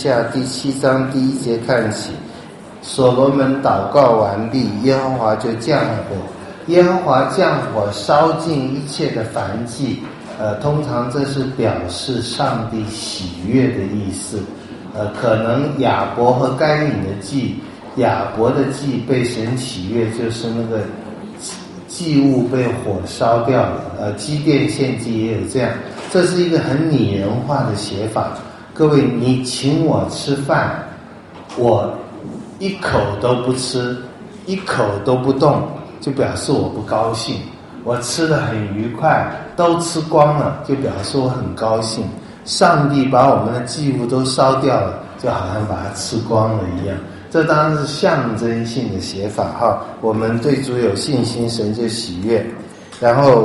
下第7章第1节看起，所罗门祷告完毕，耶和华就降火。耶和华降火烧尽一切的燔祭，通常这是表示上帝喜悦的意思。可能亚伯和该隐的祭，亚伯的祭被神喜悦，就是那个祭物被火烧掉了。基甸献祭也有这样，这是一个很拟人化的写法。各位，你请我吃饭，我一口都不吃，一口都不动，就表示我不高兴。我吃得很愉快，都吃光了，就表示我很高兴。上帝把我们的祭物都烧掉了，就好像把它吃光了一样。这当然是象征性的写法哈。我们对主有信心，神就喜悦。然后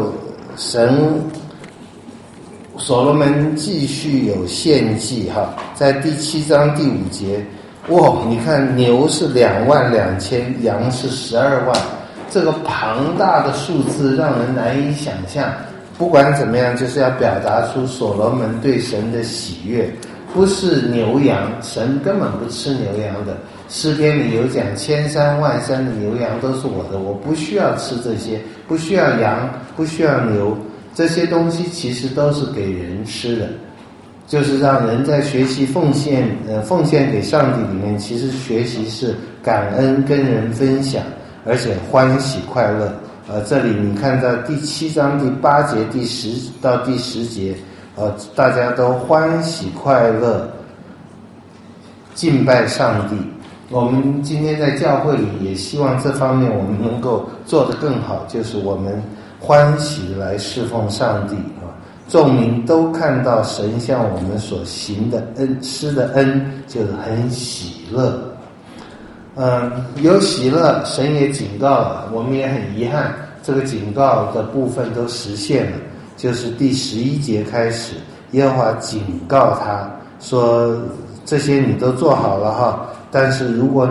所罗门继续有献祭哈，在第7章第5节，你看牛是22000，羊是12万，这个庞大的数字让人难以想象。不管怎么样，就是要表达出所罗门对神的喜悦，不是牛羊，神根本不吃牛羊的。诗篇里有讲，1000山万山的牛羊都是我的，我不需要吃这些，不需要羊，不需要牛，这些东西其实都是给人吃的，就是让人在学习奉献给上帝里面，其实学习是感恩跟人分享，而且欢喜快乐。这里你看到第7章第8节第10到第10节，大家都欢喜快乐敬拜上帝。我们今天在教会里也希望这方面我们能够做得更好，就是我们欢喜来侍奉上帝众民都看到神向我们所行的施的恩，就是很喜乐。有喜乐，神也警告了，我们也很遗憾，这个警告的部分都实现了，就是第11节开始，耶和华警告他说，这些你都做好了哈，但是如果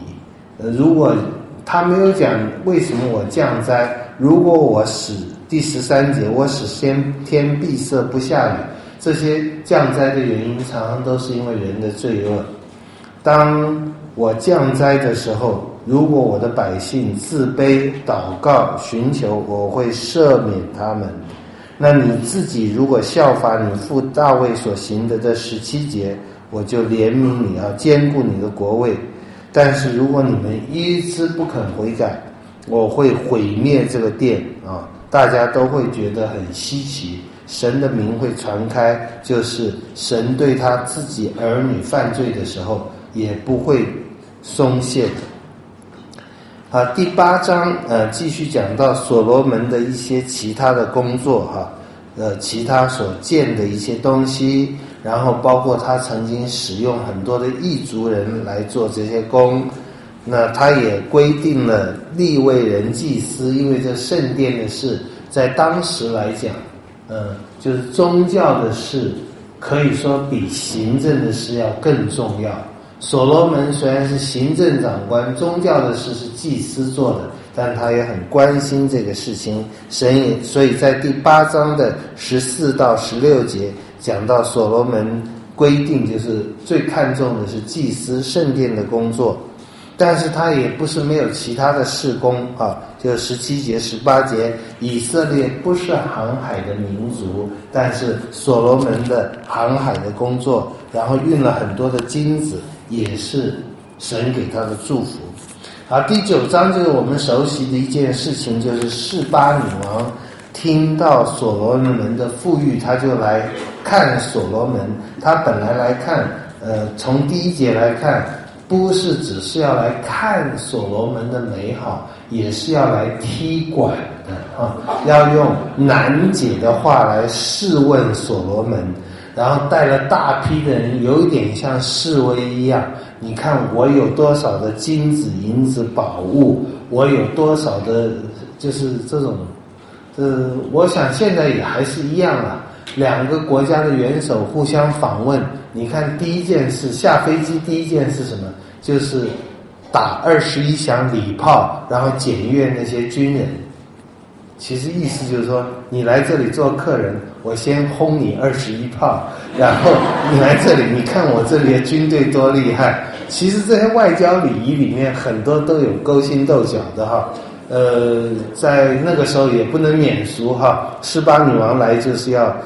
他没有讲为什么我降灾，如果我使第13节我使天闭塞不下雨，这些降灾的原因常常都是因为人的罪恶。当我降灾的时候，如果我的百姓自卑祷告寻求，我会赦免他们。那你自己如果效法你父大卫所行的这17节，我就怜悯你，要坚固你的国位。但是如果你们一直不肯悔改，我会毁灭这个殿大家都会觉得很稀奇，神的名会传开，就是神对他自己儿女犯罪的时候也不会松懈的。第8章继续讲到所罗门的一些其他的工作其他所建的一些东西，然后包括他曾经使用很多的异族人来做这些工。那他也规定了利未人祭司，因为这圣殿的事在当时来讲就是宗教的事可以说比行政的事要更重要。所罗门虽然是行政长官，宗教的事是祭司做的，但他也很关心这个事情。所以在第8章的14到16节讲到所罗门规定，就是最看重的是祭司圣殿的工作，但是他也不是没有其他的事工就是17节18节，以色列不是航海的民族，但是所罗门的航海的工作，然后运了很多的金子，也是神给他的祝福。第9章就是我们熟悉的一件事情，就是示巴女王听到所罗门的富裕，他就来看所罗门。他本来来看从第1节来看，不是只是要来看所罗门的美好，也是要来踢馆的要用难解的话来试问所罗门，然后带了大批的人，有一点像示威一样，你看我有多少的金子银子宝物，我有多少的就是这种我想现在也还是一样两个国家的元首互相访问，你看第一件事，下飞机第一件事什么？就是打21响礼炮，然后检阅那些军人。 其实意思就是说，你来这里做客人，我先轰你21炮，然后你来这里，你看我这里的军队多厉害。其实这些外交礼仪里面很多都有勾心斗角的哈。在那个时候也不能免俗哈，示巴女王来就是要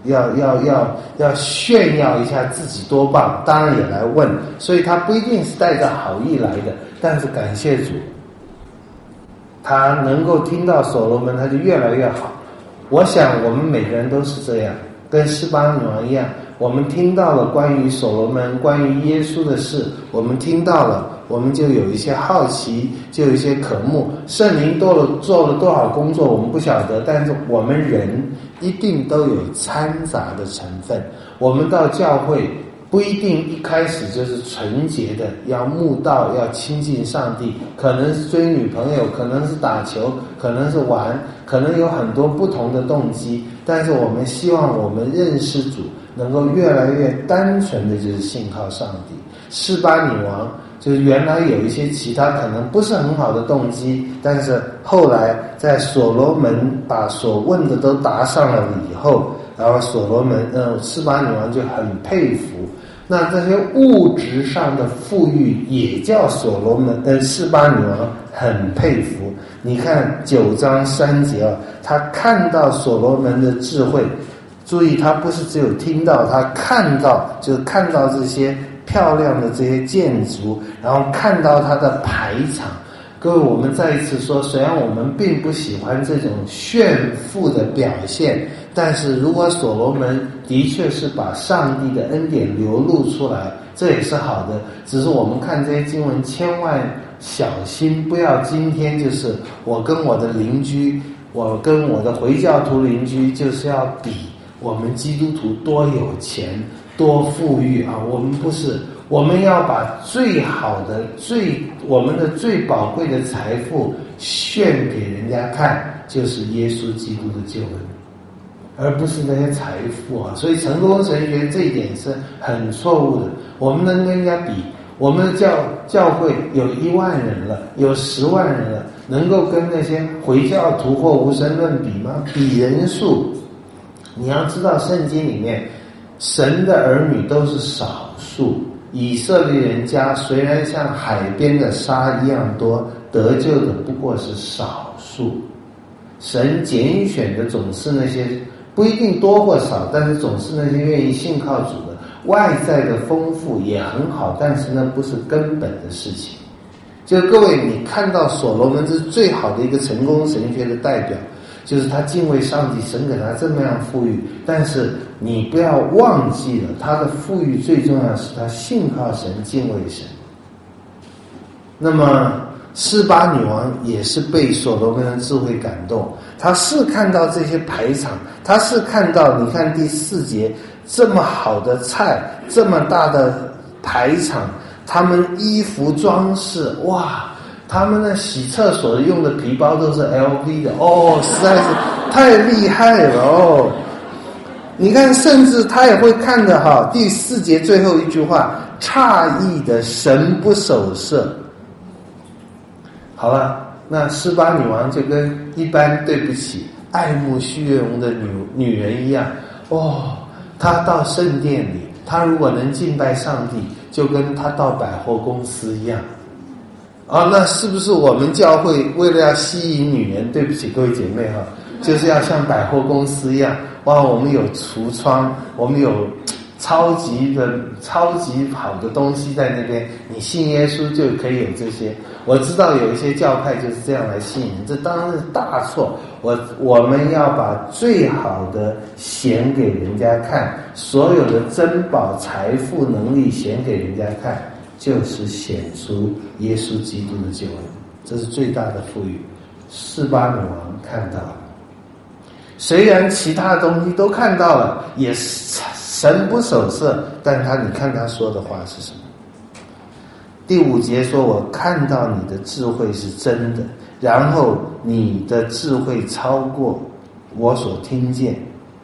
炫耀一下自己多棒，当然也来问，所以她不一定是带着好意来的，但是感谢主，她能够听到所罗门，她就越来越好。我想我们每个人都是这样，跟示巴女王一样，我们听到了关于所罗门、关于耶稣的事，我们听到了，我们就有一些好奇，就有一些渴慕。圣灵做了多少工作我们不晓得，但是我们人一定都有掺杂的成分。我们到教会不一定一开始就是纯洁的，要慕道，要亲近上帝，可能是追女朋友，可能是打球，可能是玩，可能有很多不同的动机，但是我们希望我们认识主能够越来越单纯的就是信靠上帝。示巴女王就是原来有一些其他可能不是很好的动机，但是后来在所罗门把所问的都答上了以后，然后示巴女王就很佩服。那这些物质上的富裕也叫示巴女王很佩服。你看9章3节啊，他看到所罗门的智慧，注意他不是只有听到，他看到，就是看到这些漂亮的这些建筑，然后看到他的排场。各位，我们再一次说，虽然我们并不喜欢这种炫富的表现，但是如果所罗门的确是把上帝的恩典流露出来，这也是好的。只是我们看这些经文，千万小心，不要今天就是我跟我的邻居，我跟我的回教徒邻居，就是要比我们基督徒多有钱多富裕啊！我们不是，我们要把最好的我们的最宝贵的财富献给人家看，就是耶稣基督的救恩，而不是那些财富啊！所以成功神学这一点是很错误的。我们能跟人家比，我们的教会有1万人了，有10万人了，能够跟那些回教徒或无神论比吗？比人数。你要知道圣经里面神的儿女都是少数，以色列人家虽然像海边的沙一样多，得救的不过是少数。神拣选的总是那些不一定多或少，但是总是那些愿意信靠主的。外在的丰富也很好，但是那不是根本的事情。就各位，你看到所罗门是最好的一个成功神学的代表，就是他敬畏上帝，神给他这么样富裕，但是你不要忘记了，他的富裕最重要是他信靠神，敬畏神。那么示巴女王也是被所罗门的智慧感动，她是看到这些排场，她是看到，你看第4节，这么好的菜，这么大的排场，他们衣服装饰，哇，他们的洗厕所用的皮包都是 LV 的哦，实在是太厉害了哦！你看，甚至他也会看的哈，第4节最后一句话，诧异的神不守舍。好了，那示巴女王就跟一般对不起爱慕虚荣的女人一样哦，她到圣殿里，她如果能敬拜上帝，就跟她到百货公司一样。那是不是我们教会为了要吸引女人，对不起各位姐妹哈，就是要像百货公司一样，哇，我们有橱窗，我们有超级好的东西在那边，你信耶稣就可以有这些。我知道有一些教派就是这样来吸引人，这当然是大错。我们要把最好的显给人家看，所有的珍宝、财富、能力显给人家看，就是显出耶稣基督的救恩，这是最大的富裕。示巴女王看到了，虽然其他的东西都看到了，也神不守舍，但你看他说的话是什么？第5节说，我看到你的智慧是真的，然后你的智慧超过我所听见，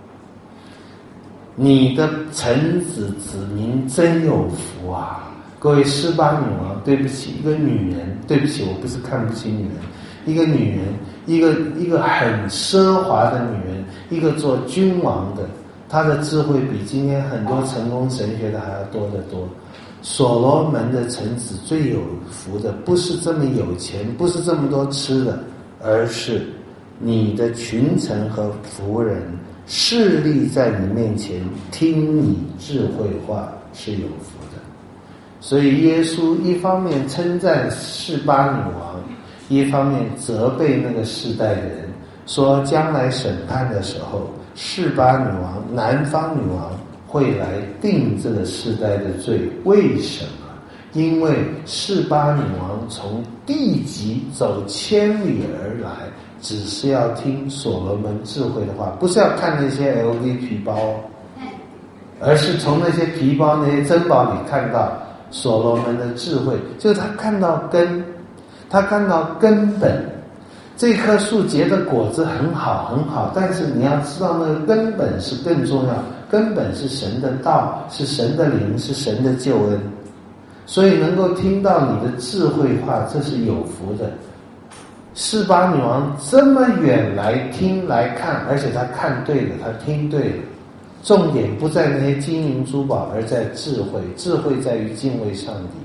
你的臣子子民真有福啊！各位，示巴女王，对不起，一个女人，对不起，我不是看不起女人， 一个女人，一个很奢华的女人，一个做君王的，她的智慧比今天很多成功神学的还要多得多。所罗门的臣子最有福的，不是这么有钱，不是这么多吃的，而是你的群臣和仆人势力在你面前听你智慧话，是有福的。所以耶稣一方面称赞示巴女王，一方面责备那个世代的人，说将来审判的时候，示巴女王、南方女王会来定这个世代的罪。为什么？因为示巴女王从地极走千里而来，只是要听所罗门智慧的话，不是要看那些 LV 皮包，而是从那些皮包、那些珍宝里看到所罗门的智慧，就是他看到根，他看到根本。这棵树结的果子很好很好，但是你要知道那个根本是更重要，根本是神的道，是神的灵，是神的救恩。所以能够听到你的智慧话，这是有福的。示巴女王这么远来听来看，而且她看对了，她听对了。重点不在那些金银珠宝，而在智慧，智慧在于敬畏上帝。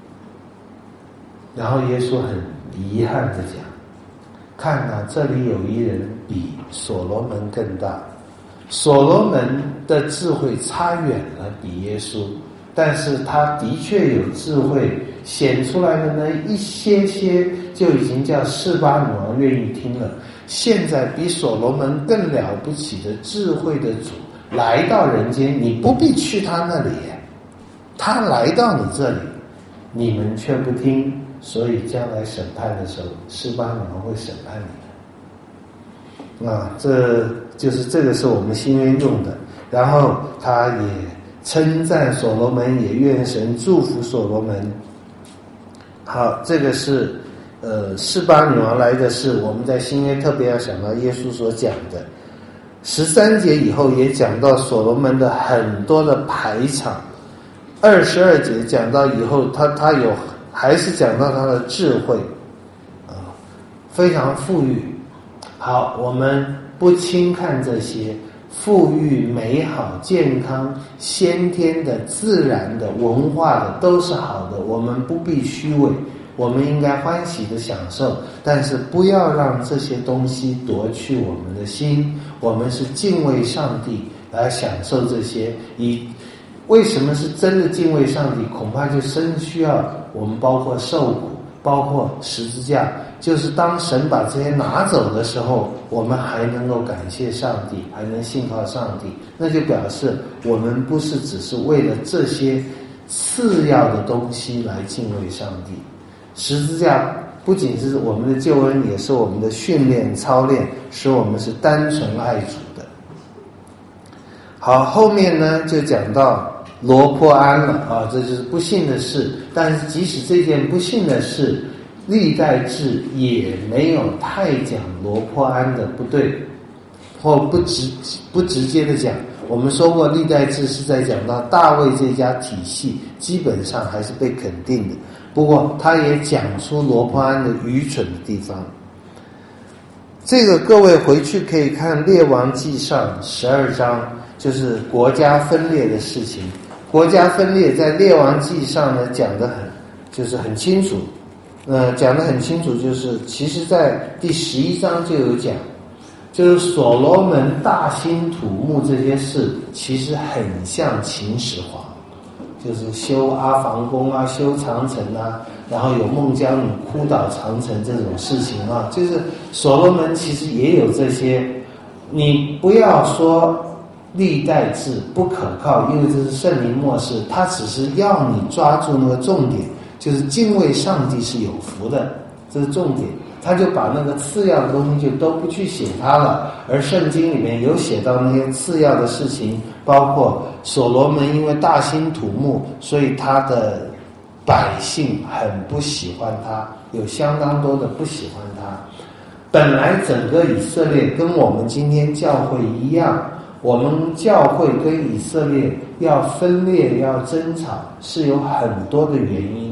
然后耶稣很遗憾的讲，看啊，这里有一人比所罗门更大。所罗门的智慧差远了，比耶稣，但是他的确有智慧，显出来的那一些就已经叫示巴女王愿意听了。现在比所罗门更了不起的智慧的主来到人间，你不必去他那里，他来到你这里，你们却不听，所以将来审判的时候，示巴女王会审判你的。这就是这个是我们新约用的。然后他也称赞所罗门，也愿神祝福所罗门。好，这个是示巴女王来的是我们在新约特别要想到耶稣所讲的。13节以后也讲到所罗门的很多的排场。22节讲到以后，他有还是讲到他的智慧非常富裕。好，我们不轻看这些富裕、美好、健康、先天的、自然的、文化的都是好的，我们不必虚伪，我们应该欢喜的享受，但是不要让这些东西夺去我们的心。我们是敬畏上帝来享受这些。为什么是真的敬畏上帝？恐怕就需要我们包括受苦，包括十字架，就是当神把这些拿走的时候，我们还能够感谢上帝，还能信靠上帝，那就表示我们不是只是为了这些次要的东西来敬畏上帝。十字架不仅是我们的救恩，也是我们的训练操练，使我们是单纯爱主的。好，后面呢就讲到罗波安了这就是不幸的事。但是即使这件不幸的事，历代志也没有太讲罗波安的不对，或不直接的讲。我们说过历代志是在讲到大卫这家体系基本上还是被肯定的，不过他也讲出罗波安的愚蠢的地方。这个各位回去可以看列王纪上12章，就是国家分裂的事情。国家分裂在列王纪上呢讲得很清楚，讲得很清楚，就是其实在第11章就有讲，就是所罗门大兴土木这些事其实很像秦始皇，就是修阿房宫啊，修长城啊，然后有孟姜女哭倒长城这种事情就是所罗门其实也有这些。你不要说历代志不可靠，因为这是圣灵默示，他只是要你抓住那个重点，就是敬畏上帝是有福的，这是重点。他就把那个次要的东西就都不去写它了，而圣经里面有写到那些次要的事情，包括所罗门因为大兴土木，所以他的百姓很不喜欢他，有相当多的不喜欢他。本来整个以色列跟我们今天教会一样，我们教会跟以色列要分裂要争吵是有很多的原因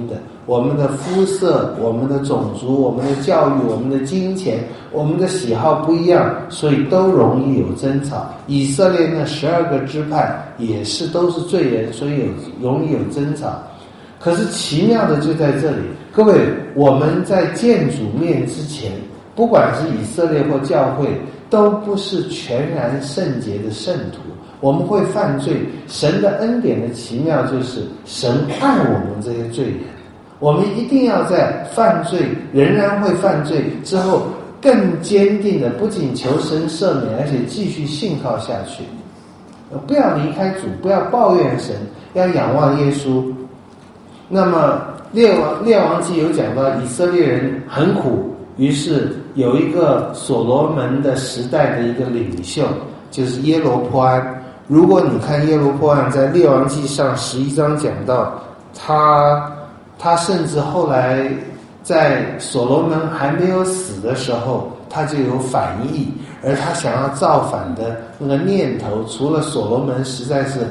因的。我们的肤色、我们的种族、我们的教育、我们的金钱、我们的喜好不一样，所以都容易有争吵。以色列那12个支派也是都是罪人，所以容易有争吵。可是奇妙的就在这里，各位，我们在见主面之前，不管是以色列或教会，都不是全然圣洁的圣徒，我们会犯罪。神的恩典的奇妙就是神爱我们这些罪人，我们一定要在犯罪仍然会犯罪之后，更坚定的不仅求神赦免，而且继续信靠下去，不要离开主，不要抱怨神，要仰望耶稣。那么列王记有讲到以色列人很苦，于是有一个所罗门的时代的一个领袖，就是耶罗波安。如果你看耶罗波安在列王记上11章讲到他甚至后来在所罗门还没有死的时候，他就有反意，而他想要造反的那个念头，除了所罗门实在是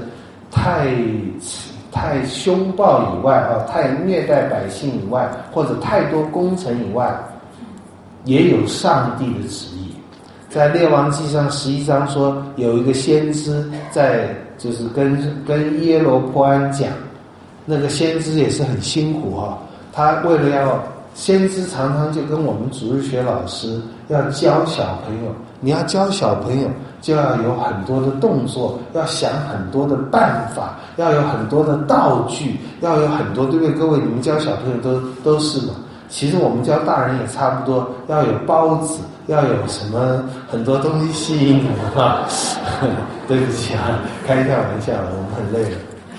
太凶暴以外太虐待百姓以外，或者太多功臣以外，也有上帝的旨意。在列王记上11章说，有一个先知就是跟耶罗波安讲，那个先知也是很辛苦他为了先知常常就跟我们主日学老师要教小朋友，你要教小朋友就要有很多的动作，要想很多的办法，要有很多的道具，要有很多，对不对？各位，你们教小朋友都是嘛。其实我们教大人也差不多，要有包子，要有什么很多东西吸引你们对不起开一下玩笑，我们很累了。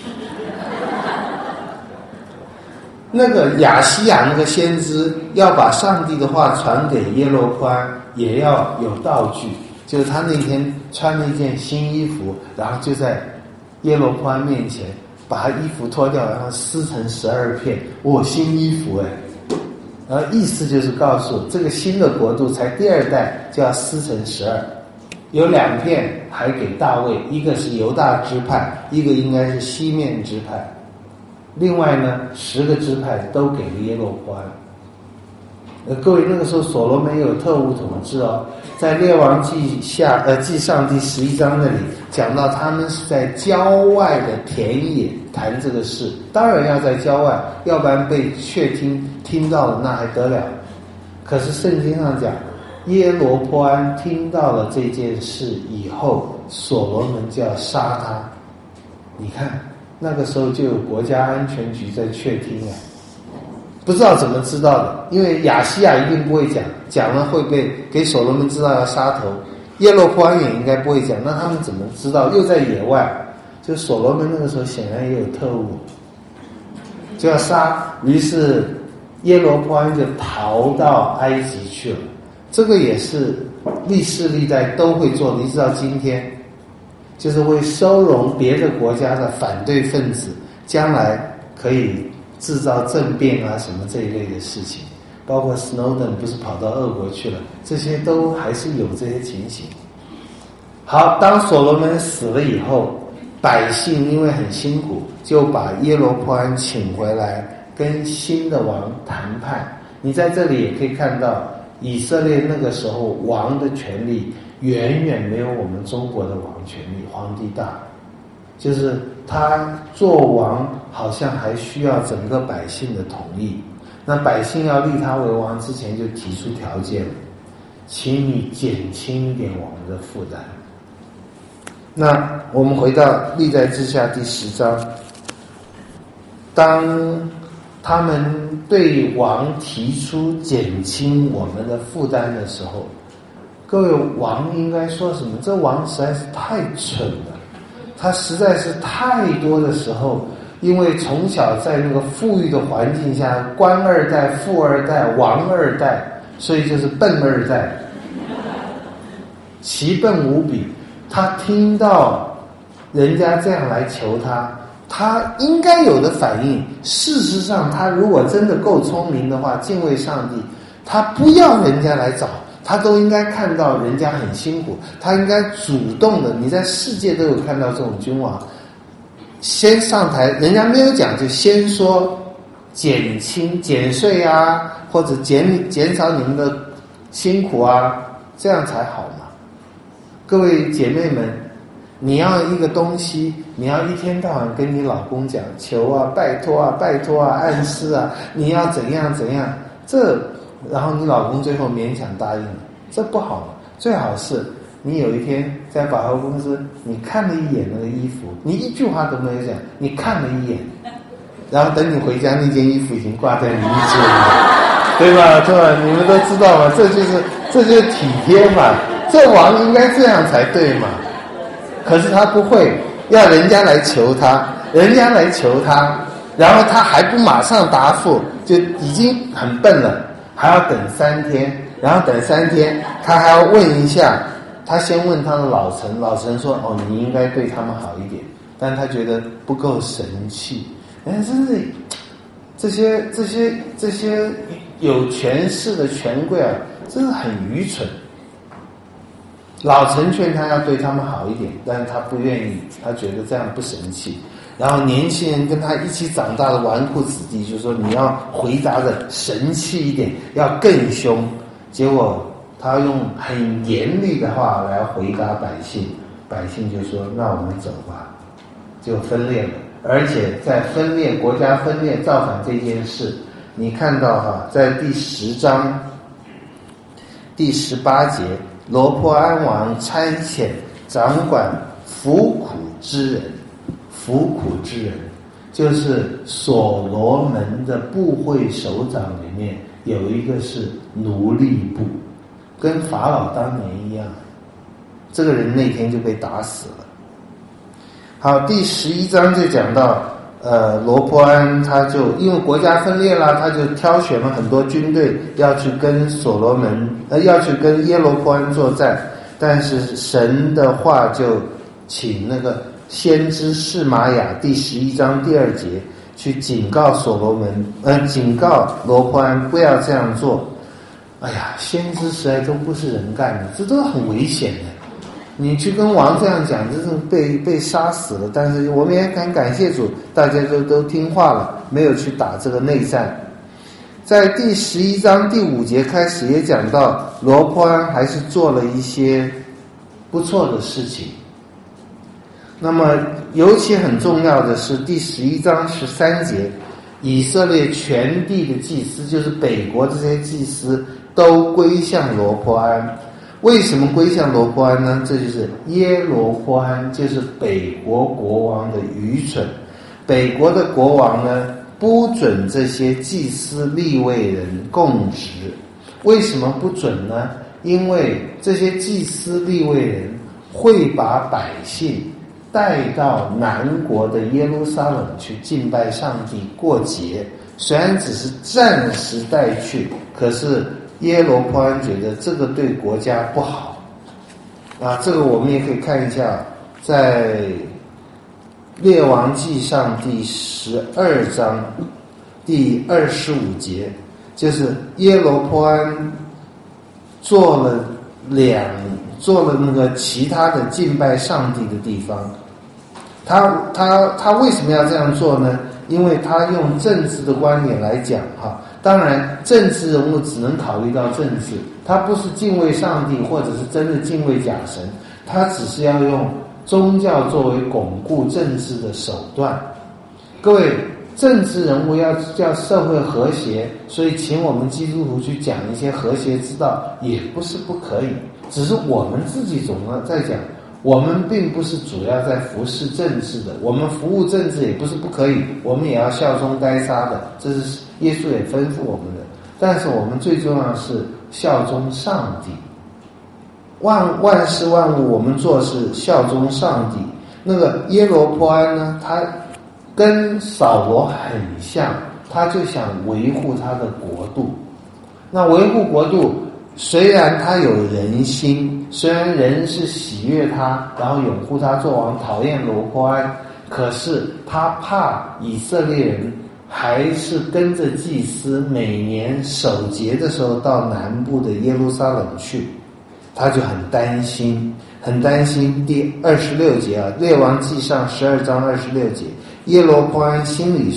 那个亚西亚那个先知要把上帝的话传给耶罗波安，也要有道具，就是他那天穿了一件新衣服，然后就在耶罗波安面前把他衣服脱掉，然后撕成12片，新衣服然后意思就是告诉这个新的国度才第2代就要撕成12，有2片还给大卫，一个是犹大支派，一个应该是西面支派，另外呢10个支派都给了耶罗波安。各位，那个时候所罗门有特务统治在列王记上第11章那里讲到，他们是在郊外的田野谈这个事，当然要在郊外，要不然被窃听到了那还得了。可是圣经上讲，耶罗波安听到了这件事以后，所罗门就要杀他。你看那个时候就有国家安全局在窃听不知道怎么知道的，因为亚西亚一定不会讲了会被给所罗门知道要杀头，耶罗波安也应该不会讲，那他们怎么知道？又在野外，就所罗门那个时候显然也有特务，就要杀，于是耶罗波安就逃到埃及去了。这个也是历世历代都会做的，一直到今天，就是会收容别的国家的反对分子，将来可以制造政变什么这一类的事情，包括 Snowden 不是跑到俄国去了，这些都还是有这些情形。好，当所罗门死了以后，百姓因为很辛苦，就把耶罗波安请回来跟新的王谈判。你在这里也可以看到，以色列那个时候王的权力远远没有我们中国的王权力，皇帝大，就是他做王好像还需要整个百姓的同意，那百姓要立他为王之前就提出条件了，请你减轻一点我们的负担。那我们回到历代志下第10章，当他们对王提出减轻我们的负担的时候，各位，王应该说什么？这王实在是太蠢了，他实在是太多的时候，因为从小在那个富裕的环境下，官2代、富2代、王2代，所以就是笨2代，奇笨无比。他听到人家这样来求他应该有的反应，事实上他如果真的够聪明的话，敬畏上帝，他不要人家来找，他都应该看到人家很辛苦，他应该主动的。你在世界都有看到这种君王，先上台，人家没有讲就先说减税啊，或者减少你们的辛苦啊，这样才好嘛。各位姐妹们，你要一个东西，你要一天到晚跟你老公讲求啊，拜托啊，拜托啊，暗示啊，你要怎样怎样，然后你老公最后勉强答应了，这不好嘛。最好是你有一天在百货公司，你看了一眼那个衣服，你一句话都没有讲，你看了一眼，然后等你回家，那件衣服已经挂在你衣橱里了，对吧？对吧？你们都知道嘛，这就是体贴嘛，这王应该这样才对嘛。可是他不会，要人家来求他，然后他还不马上答复，就已经很笨了，还要等3天，然后等3天，他还要问一下，他先问他的老陈说，哦，你应该对他们好一点，但他觉得不够神气。真是这些有权势的权贵啊，真是很愚蠢。老陈劝他要对他们好一点，但是他不愿意，他觉得这样不神气。然后年轻人跟他一起长大的纨绔子弟就说，你要回答的神气一点，要更凶。结果他用很严厉的话来回答百姓，百姓就说，那我们走吧，就分裂了。而且在国家分裂造反这件事，你看到在第10章第18节，罗波安王差遣掌管服苦之人，就是所罗门的部会首长里面有一个是奴隶部，跟法老当年一样，这个人那天就被打死了。好，第11章就讲到罗波安他就因为国家分裂了，他就挑选了很多军队要去跟要去跟耶罗波安作战，但是神的话就请那个先知示玛雅第11章第2节去警告警告罗波安不要这样做。哎呀，先知实在都不是人干的，这都很危险的。你去跟王这样讲，这是被杀死了。但是我们也很感谢主，大家都听话了，没有去打这个内战。在第11章第5节开始也讲到，罗波安还是做了一些不错的事情。那么尤其很重要的是第11章13节，以色列全地的祭司，就是北国这些祭司都归向罗波安。为什么归向罗波安呢？这就是耶罗波安，就是北国国王的愚蠢。北国的国王呢，不准这些祭司利未人供职。为什么不准呢？因为这些祭司利未人会把百姓带到南国的耶路撒冷去敬拜上帝过节，虽然只是暂时带去，可是耶罗波安觉得这个对国家不好啊。这个我们也可以看一下，在列王纪上第12章第25节，就是耶罗波安做了那个其他的敬拜上帝的地方。他为什么要这样做呢？因为他用政治的观点来讲当然政治人物只能考虑到政治，他不是敬畏上帝或者是真的敬畏假神，他只是要用宗教作为巩固政治的手段。各位，政治人物要叫社会和谐，所以请我们基督徒去讲一些和谐之道也不是不可以，只是我们自己总要在讲，我们并不是主要在服侍政治的，我们服务政治也不是不可以，我们也要效忠该撒的，这是耶稣也吩咐我们的。但是我们最重要的是效忠上帝，万事万物我们做是效忠上帝。那个耶罗波安呢，他跟扫罗很像，他就想维护他的国度。那维护国度，虽然他有人心，虽然人是喜悦他，然后拥护他做王，讨厌罗波安，可是他怕以色列人还是跟着祭司每年守节的时候到南部的耶路撒冷去，他就很担心。第26节列王纪上12章26节，耶罗波安心里说，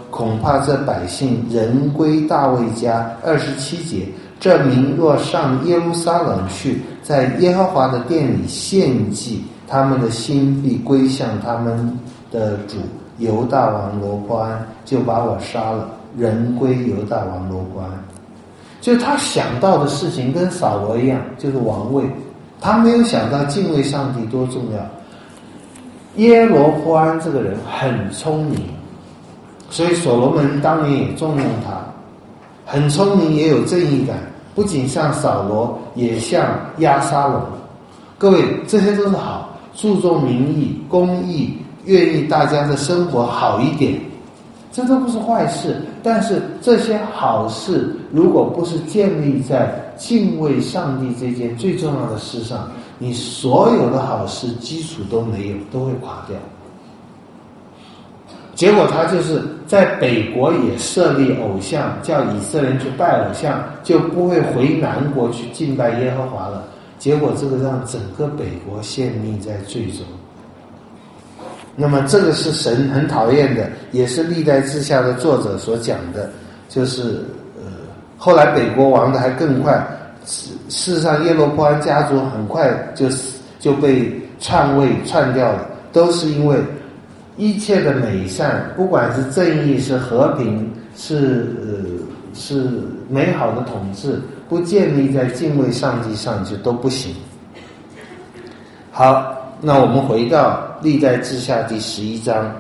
恐怕这百姓人归大卫家。27节，这民若上耶路撒冷去，在耶和华的殿里献祭，他们的心必归向他们的主犹大王罗波安，就把我杀了，人归犹大王罗波安。就他想到的事情跟扫罗一样，就是王位，他没有想到敬畏上帝多重要。耶罗波安这个人很聪明，所以所罗门当年也重用他，很聪明也有正义感，不仅像扫罗，也像押沙龙。各位，这些都是好，注重民意、公义，愿意大家的生活好一点，这都不是坏事。但是这些好事如果不是建立在敬畏上帝这件最重要的事上，你所有的好事基础都没有，都会垮掉。结果他就是在北国也设立偶像，叫以色列人去拜偶像，就不会回南国去敬拜耶和华了。结果这个让整个北国陷溺在罪中。那么这个是神很讨厌的，也是历代志下的作者所讲的，就是后来北国亡的还更快，事实上耶罗波安家族很快就被篡位篡掉了，都是因为一切的美善，不管是正义是和平是美好的统治，不建立在敬畏上帝上就都不行。好，那我们回到历代志下第11章，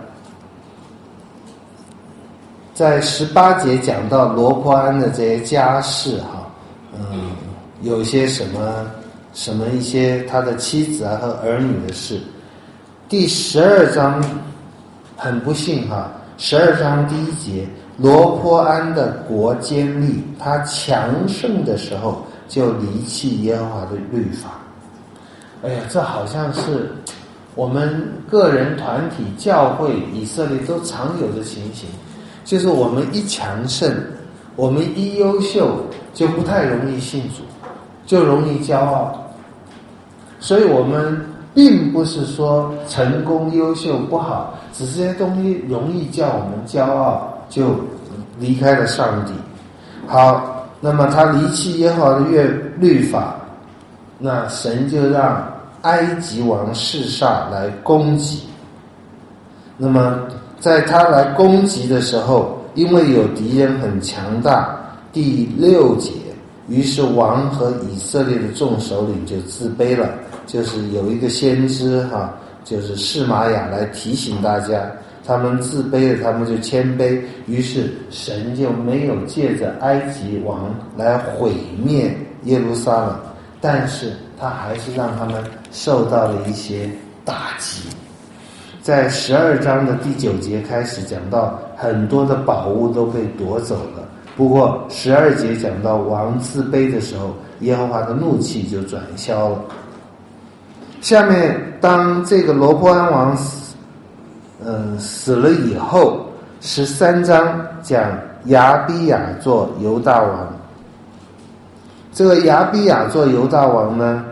在18节讲到罗波安的这些家事有些什么一些他的妻子和儿女的事。第12章很不幸12章第1节，罗波安的国坚立，他强盛的时候就离弃耶和华的律法。哎呀，这好像是我们个人、团体、教会、以色列都常有的情形，就是我们一强盛，我们一优秀，就不太容易信主，就容易骄傲。所以我们并不是说成功、优秀不好，只是这些东西容易叫我们骄傲，就离开了上帝。好，那么他离弃耶和华的律法，那神就让埃及王示撒来攻击。那么在他来攻击的时候，因为有敌人很强大，第6节，于是王和以色列的众首领就自卑了，就是有一个先知就是示玛雅来提醒大家，他们自卑了，他们就谦卑，于是神就没有借着埃及王来毁灭耶路撒冷，但是他还是让他们受到了一些打击。在12章的第9节开始讲到很多的宝物都被夺走了，不过12节讲到王自卑的时候，耶和华的怒气就转消了。下面当这个罗波安王死了以后，13章讲亚比亚做犹大王。这个亚比亚做犹大王呢，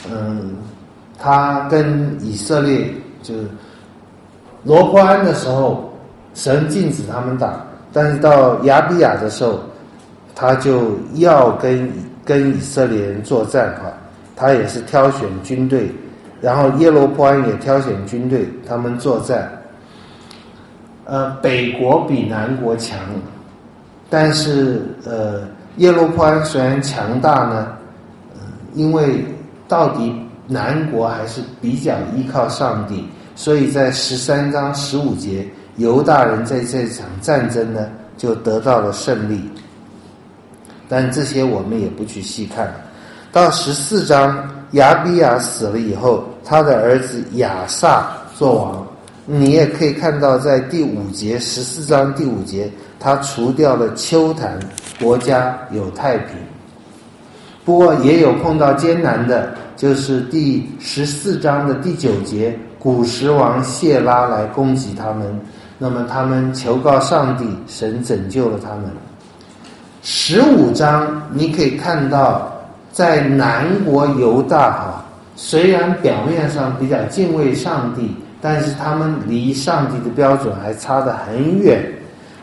他跟以色列就是罗波安的时候，神禁止他们打，但是到亚比亚的时候，他就要跟以色列人作战他也是挑选军队，然后耶罗波安也挑选军队，他们作战。北国比南国强，但是耶罗波安虽然强大呢，因为到底南国还是比较依靠上帝，所以在13章15节，犹大人在这场战争呢就得到了胜利。但这些我们也不去细看。到14章，亚比亚死了以后，他的儿子亚撒做王。你也可以看到在第5节，14章第5节，他除掉了丘坛，国家有太平。不过也有碰到艰难的，就是第14章的第9节，古时王谢拉来攻击他们，那么他们求告上帝，神拯救了他们。15章你可以看到，在南国犹大虽然表面上比较敬畏上帝，但是他们离上帝的标准还差得很远。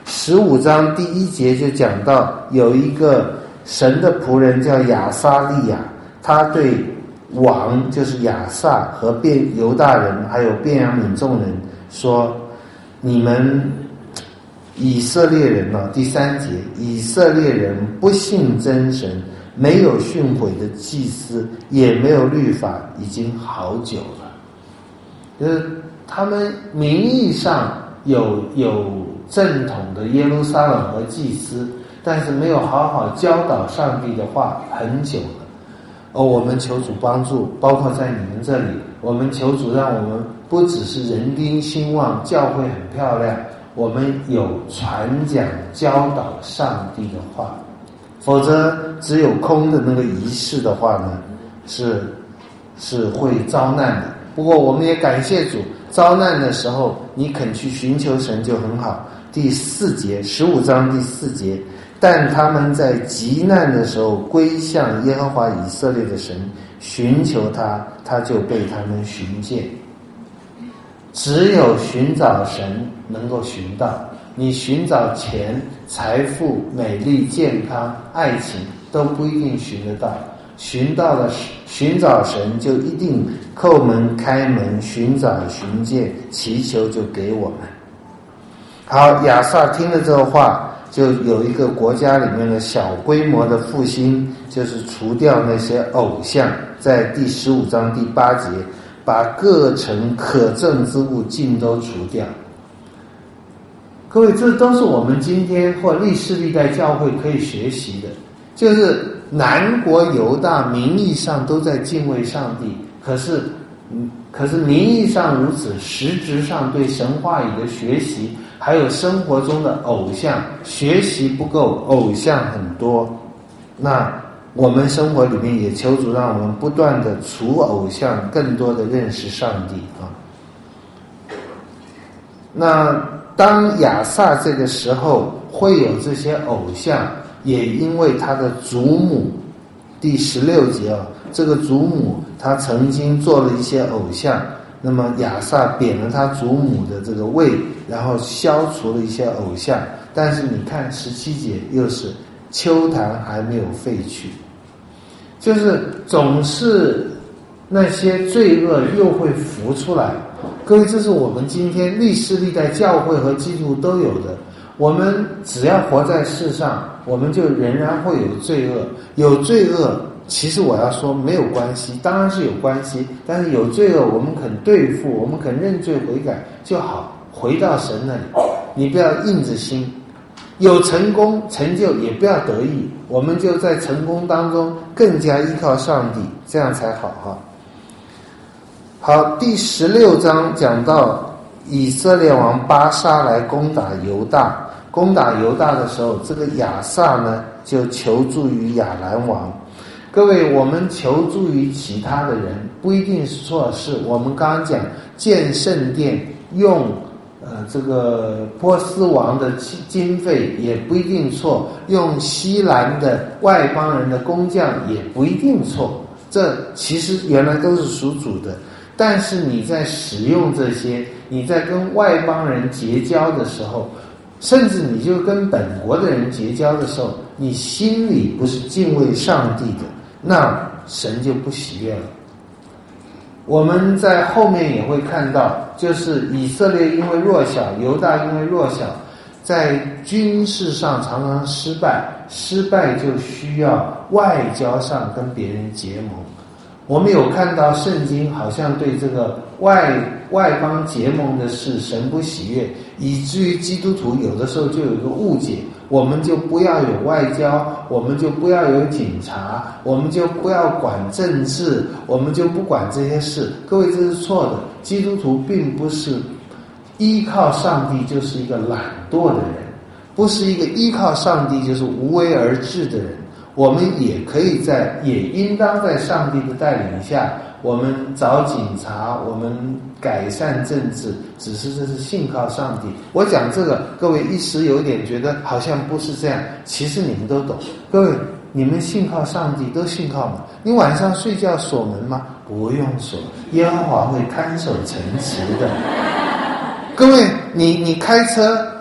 15章第1节就讲到，有一个神的仆人叫亚撒利雅，他对王就是亚撒和犹大人还有便雅悯众人说，你们以色列人第3节，以色列人不信真神，没有训诲的祭司，也没有律法，已经好久了。他们名义上有正统的耶路撒冷和祭司，但是没有好好教导上帝的话很久了。我们求主帮助，包括在你们这里，我们求主让我们不只是人丁兴旺，教会很漂亮，我们有传讲教导上帝的话，否则只有空的那个仪式的话呢，是会遭难的。不过我们也感谢主，遭难的时候你肯去寻求神就很好。第4节，15章第4节，但他们在极难的时候归向耶和华以色列的神，寻求他，他就被他们寻见。只有寻找神能够寻到，你寻找钱、财富、美丽、健康、爱情都不一定寻得到。寻找神就一定叩门开门，寻找寻见，祈求就给我们。好，亚撒听了这个话，就有一个国家里面的小规模的复兴，就是除掉那些偶像，在第15章第8节，把各城可憎之物尽都除掉。各位，这都是我们今天或历世历代教会可以学习的，就是南国犹大名义上都在敬畏上帝，可是名义上如此，实质上对神话语的学习还有生活中的偶像学习不够，偶像很多。那我们生活里面也求主让我们不断的除偶像，更多的认识上帝啊。那当亚撒这个时候会有这些偶像，也因为他的祖母，第16节这个祖母他曾经做了一些偶像，那么亚撒贬了他祖母的这个位，然后消除了一些偶像。但是你看17节又是丘坛还没有废去，就是总是那些罪恶又会浮出来。各位，这是我们今天历世历代教会和基督都有的。我们只要活在世上，我们就仍然会有罪恶。有罪恶，其实我要说没有关系，当然是有关系，但是有罪恶我们肯对付，我们肯认罪悔改就好，回到神那里。你不要硬着心，有成功成就也不要得意，我们就在成功当中更加依靠上帝，这样才好哈。好，第16章讲到以色列王巴沙来攻打犹大，攻打犹大的时候，这个亚撒呢就求助于亚兰王。各位，我们求助于其他的人不一定是错事。我们刚刚讲建圣殿用这个波斯王的经费也不一定错，用西兰的外邦人的工匠也不一定错，这其实原来都是属主的。但是你在使用这些，你在跟外邦人结交的时候，甚至你就跟本国的人结交的时候，你心里不是敬畏上帝的，那神就不喜悦了。我们在后面也会看到，就是以色列因为弱小，犹大因为弱小，在军事上常常失败就需要外交上跟别人结盟。我们有看到圣经好像对这个外邦结盟的事神不喜悦，以至于基督徒有的时候就有一个误解，我们就不要有外交，我们就不要有警察，我们就不要管政治，我们就不管这些事。各位，这是错的。基督徒并不是依靠上帝就是一个懒惰的人，不是一个依靠上帝就是无为而治的人。我们也应当在上帝的带领下，我们找警察，我们改善政治，只是这是信靠上帝。我讲这个，各位一时有点觉得好像不是这样，其实你们都懂。各位，你们信靠上帝都信靠吗？你晚上睡觉锁门吗？不用锁，耶和华会看守城池的。各位，你开车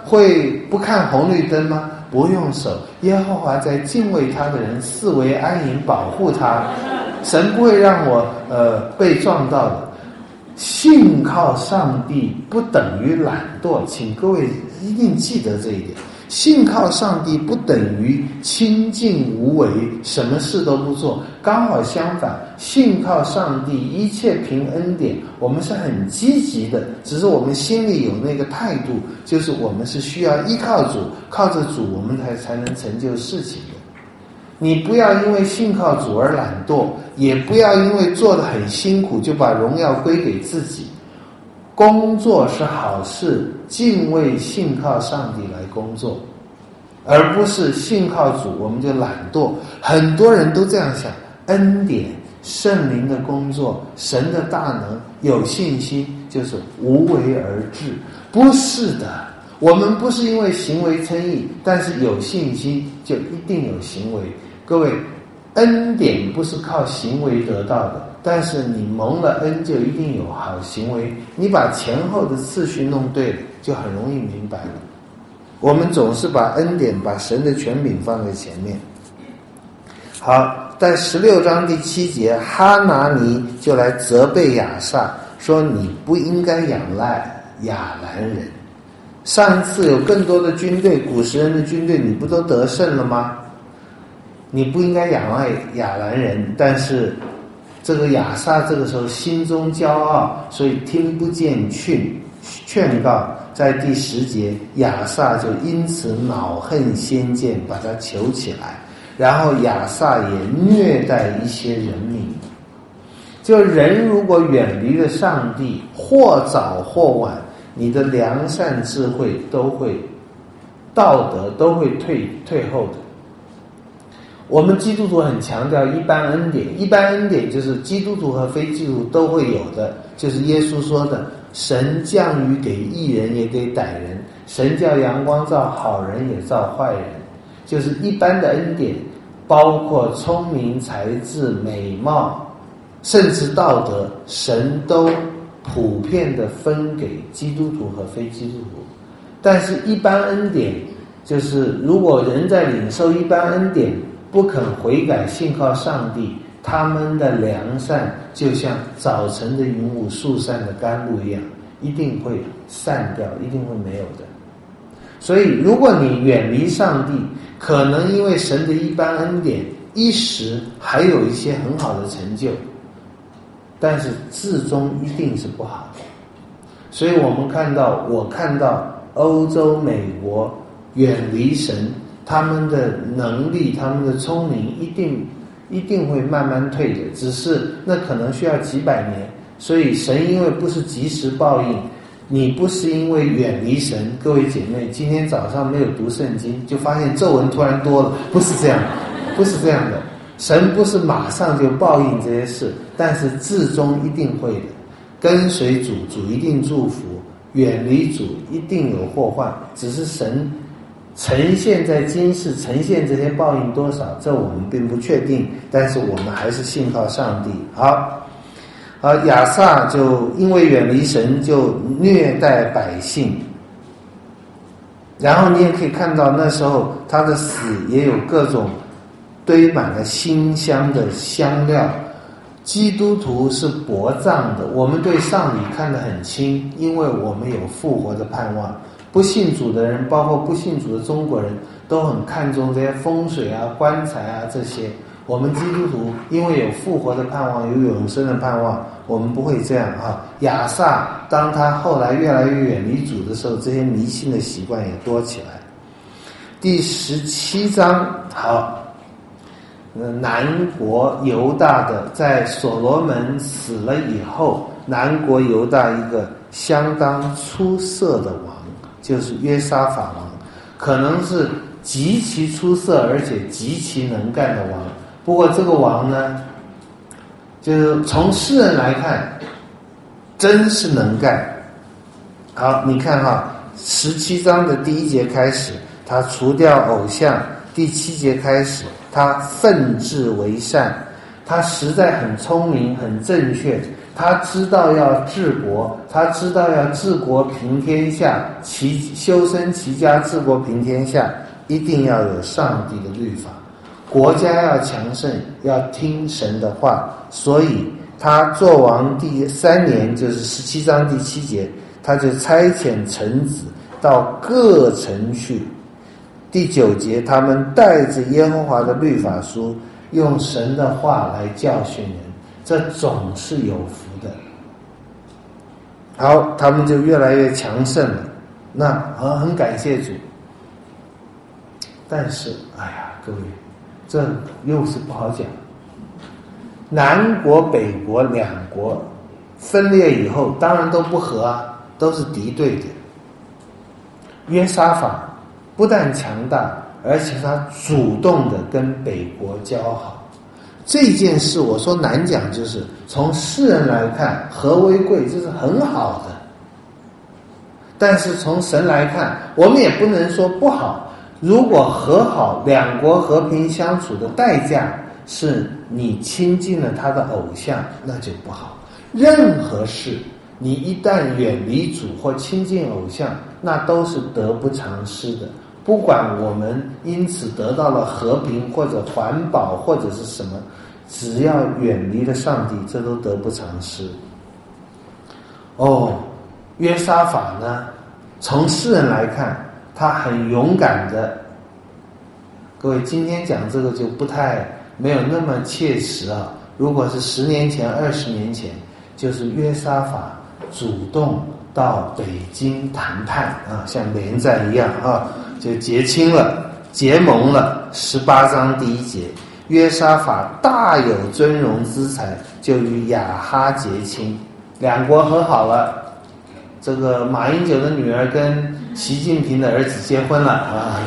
会不看红绿灯吗？不用守，耶和华在敬畏他的人四围安营，保护他。神不会让我被撞到的。信靠上帝不等于懒惰，请各位一定记得这一点。信靠上帝不等于清静无为，什么事都不做。刚好相反，信靠上帝一切凭恩典，我们是很积极的，只是我们心里有那个态度，就是我们是需要依靠主，靠着主我们才能成就事情的。你不要因为信靠主而懒惰，也不要因为做得很辛苦就把荣耀归给自己。工作是好事，敬畏信靠上帝来工作，而不是信靠主我们就懒惰。很多人都这样想，恩典、圣灵的工作、神的大能，有信心就是无为而治。不是的，我们不是因为行为称义，但是有信心就一定有行为。各位，恩典不是靠行为得到的，但是你蒙了恩就一定有好行为。你把前后的次序弄对了，就很容易明白了。我们总是把恩典、把神的权柄放在前面。好，在16章第7节，哈拿尼就来责备亚萨，说你不应该仰赖亚兰人。上次有更多的军队，古时人的军队，你不都得胜了吗？你不应该仰赖亚兰人，但是这个亚萨这个时候心中骄傲，所以听不见劝告。在第10节，亚萨就因此恼恨先见，把他囚起来，然后亚萨也虐待一些人民。就人如果远离了上帝，或早或晚，你的良善智慧都会，道德都会退后的。我们基督徒很强调一般恩典，一般恩典就是基督徒和非基督徒都会有的，就是耶稣说的，神降雨给义人也给歹人，神叫阳光照好人也照坏人，就是一般的恩典，包括聪明才智美貌甚至道德，神都普遍的分给基督徒和非基督徒。但是一般恩典就是如果人在领受一般恩典不肯悔改信靠上帝，他们的良善就像早晨的云雾树上的甘露一样，一定会散掉，一定会没有的。所以如果你远离上帝，可能因为神的一般恩典一时还有一些很好的成就，但是至终一定是不好的。所以我看到欧洲美国远离神，他们的能力他们的聪明一定会慢慢退的，只是那可能需要几百年。所以神因为不是及时报应，你不是因为远离神，各位姐妹今天早上没有读圣经就发现皱纹突然多了，不是这样，不是这样的。神不是马上就报应这些事，但是至终一定会的。跟随主，主一定祝福；远离主，一定有祸患。只是神呈现在今世，呈现这些报应多少，这我们并不确定，但是我们还是信靠上帝。好，亚萨就因为远离神，就虐待百姓。然后你也可以看到，那时候他的死也有各种堆满了馨香的香料。基督徒是薄葬的，我们对丧礼看得很轻，因为我们有复活的盼望。不信主的人，包括不信主的中国人，都很看重这些风水啊、棺材啊这些。我们基督徒因为有复活的盼望，有永生的盼望，我们不会这样啊。亚萨当他后来越来越远离主的时候，这些迷信的习惯也多起来。第17章，好，南国犹大的，在所罗门死了以后，南国犹大一个相当出色的王，就是约沙法王，可能是极其出色而且极其能干的王。不过这个王呢，就是从世人来看真是能干。好，你看哈，17章的第1节开始，他除掉偶像，第7节开始他奋志为善，他实在很聪明很正确， 他知道要治国，他知道要治国平天下，修身齐家治国平天下，一定要有上帝的律法，国家要强盛，要听神的话。所以他做王第3年，就是17章第7节，他就差遣臣子到各城去。第9节，他们带着耶和华的律法书，用神的话来教训人，这总是有福的。好，他们就越来越强盛了。那很感谢主。但是，哎呀，各位，这又是不好讲。南国北国两国分裂以后，当然都不和啊，都是敌对的。约沙法不但强大，而且他主动的跟北国交好。这件事我说难讲，就是从世人来看，和为贵，这是很好的。但是从神来看，我们也不能说不好。如果和好，两国和平相处的代价是你亲近了他的偶像，那就不好。任何事你一旦远离主或亲近偶像，那都是得不偿失的。不管我们因此得到了和平或者环保或者是什么，只要远离了上帝，这都得不偿失。约沙法呢，从世人来看，他很勇敢的。各位，今天讲这个就没有那么切实啊。如果是10年前、20年前，就是约沙法主动到北京谈判啊，像连战一样啊，就结亲了，结盟了。18章第1节，约沙法大有尊荣之才，就与亚哈结亲，两国和好了。这个马英九的女儿跟习近平的儿子结婚了啊。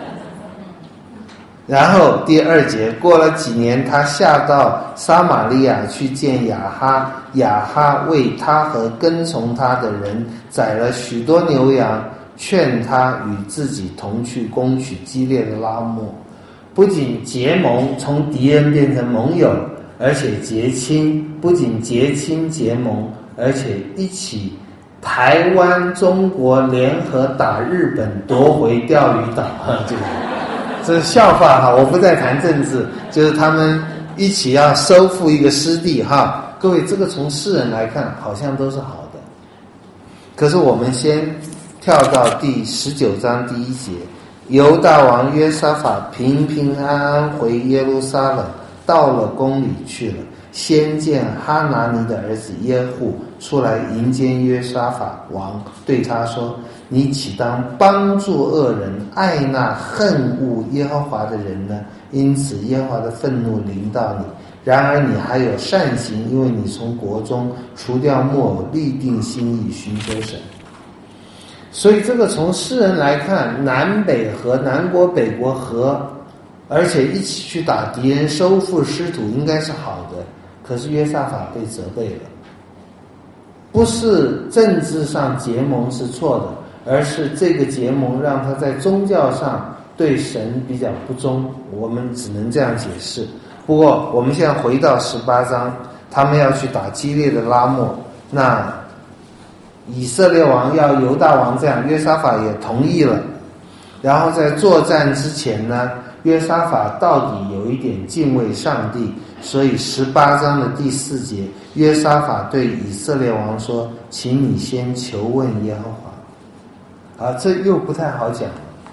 然后第2节，过了几年，他下到撒玛利亚去见亚哈，亚哈为他和跟从他的人宰了许多牛羊，劝他与自己同去攻取基列的拉末。不仅结盟，从敌人变成盟友，而且结亲，不仅结亲结盟，而且一起台湾中国联合打日本，夺回钓鱼岛。这是笑话哈，我不再谈政治，就是他们一起要收复一个失地哈。各位，这个从世人来看好像都是好的，可是我们先跳到第19章第1节，犹大王约沙法平平安安回耶路撒冷，到了宫里去了，先见哈拿尼的儿子耶户出来迎接约沙法王，对他说：你岂当帮助恶人，爱那恨恶耶和华的人呢？因此耶和华的愤怒临到你。然而你还有善行，因为你从国中除掉木偶，立定心意寻求神。所以这个从世人来看，南北和，南国北国和，而且一起去打敌人，收复失土，应该是好的。可是约沙法被责备了，不是政治上结盟是错的，而是这个结盟让他在宗教上对神比较不忠，我们只能这样解释。不过我们现在回到18章，他们要去打基列的拉末，那以色列王要犹大王这样，约沙法也同意了。然后在作战之前呢，约沙法到底有一点敬畏上帝，所以18章的第4节，约沙法对以色列王说：请你先求问耶和华。这又不太好讲。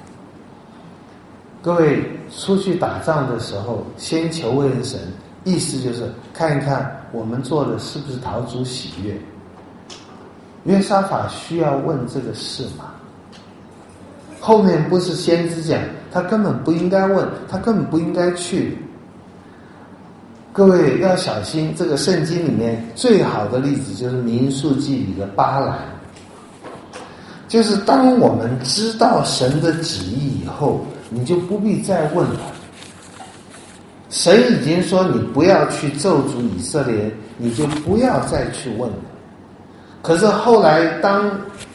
各位出去打仗的时候，先求问神，意思就是看一看我们做的是不是讨主喜悦。约沙法需要问这个事吗？后面不是先知讲，他根本不应该问，他根本不应该去。各位要小心，这个圣经里面最好的例子就是民数记里的巴兰。就是当我们知道神的旨意以后，你就不必再问了。神已经说你不要去咒诅以色列，你就不要再去问了。可是后来当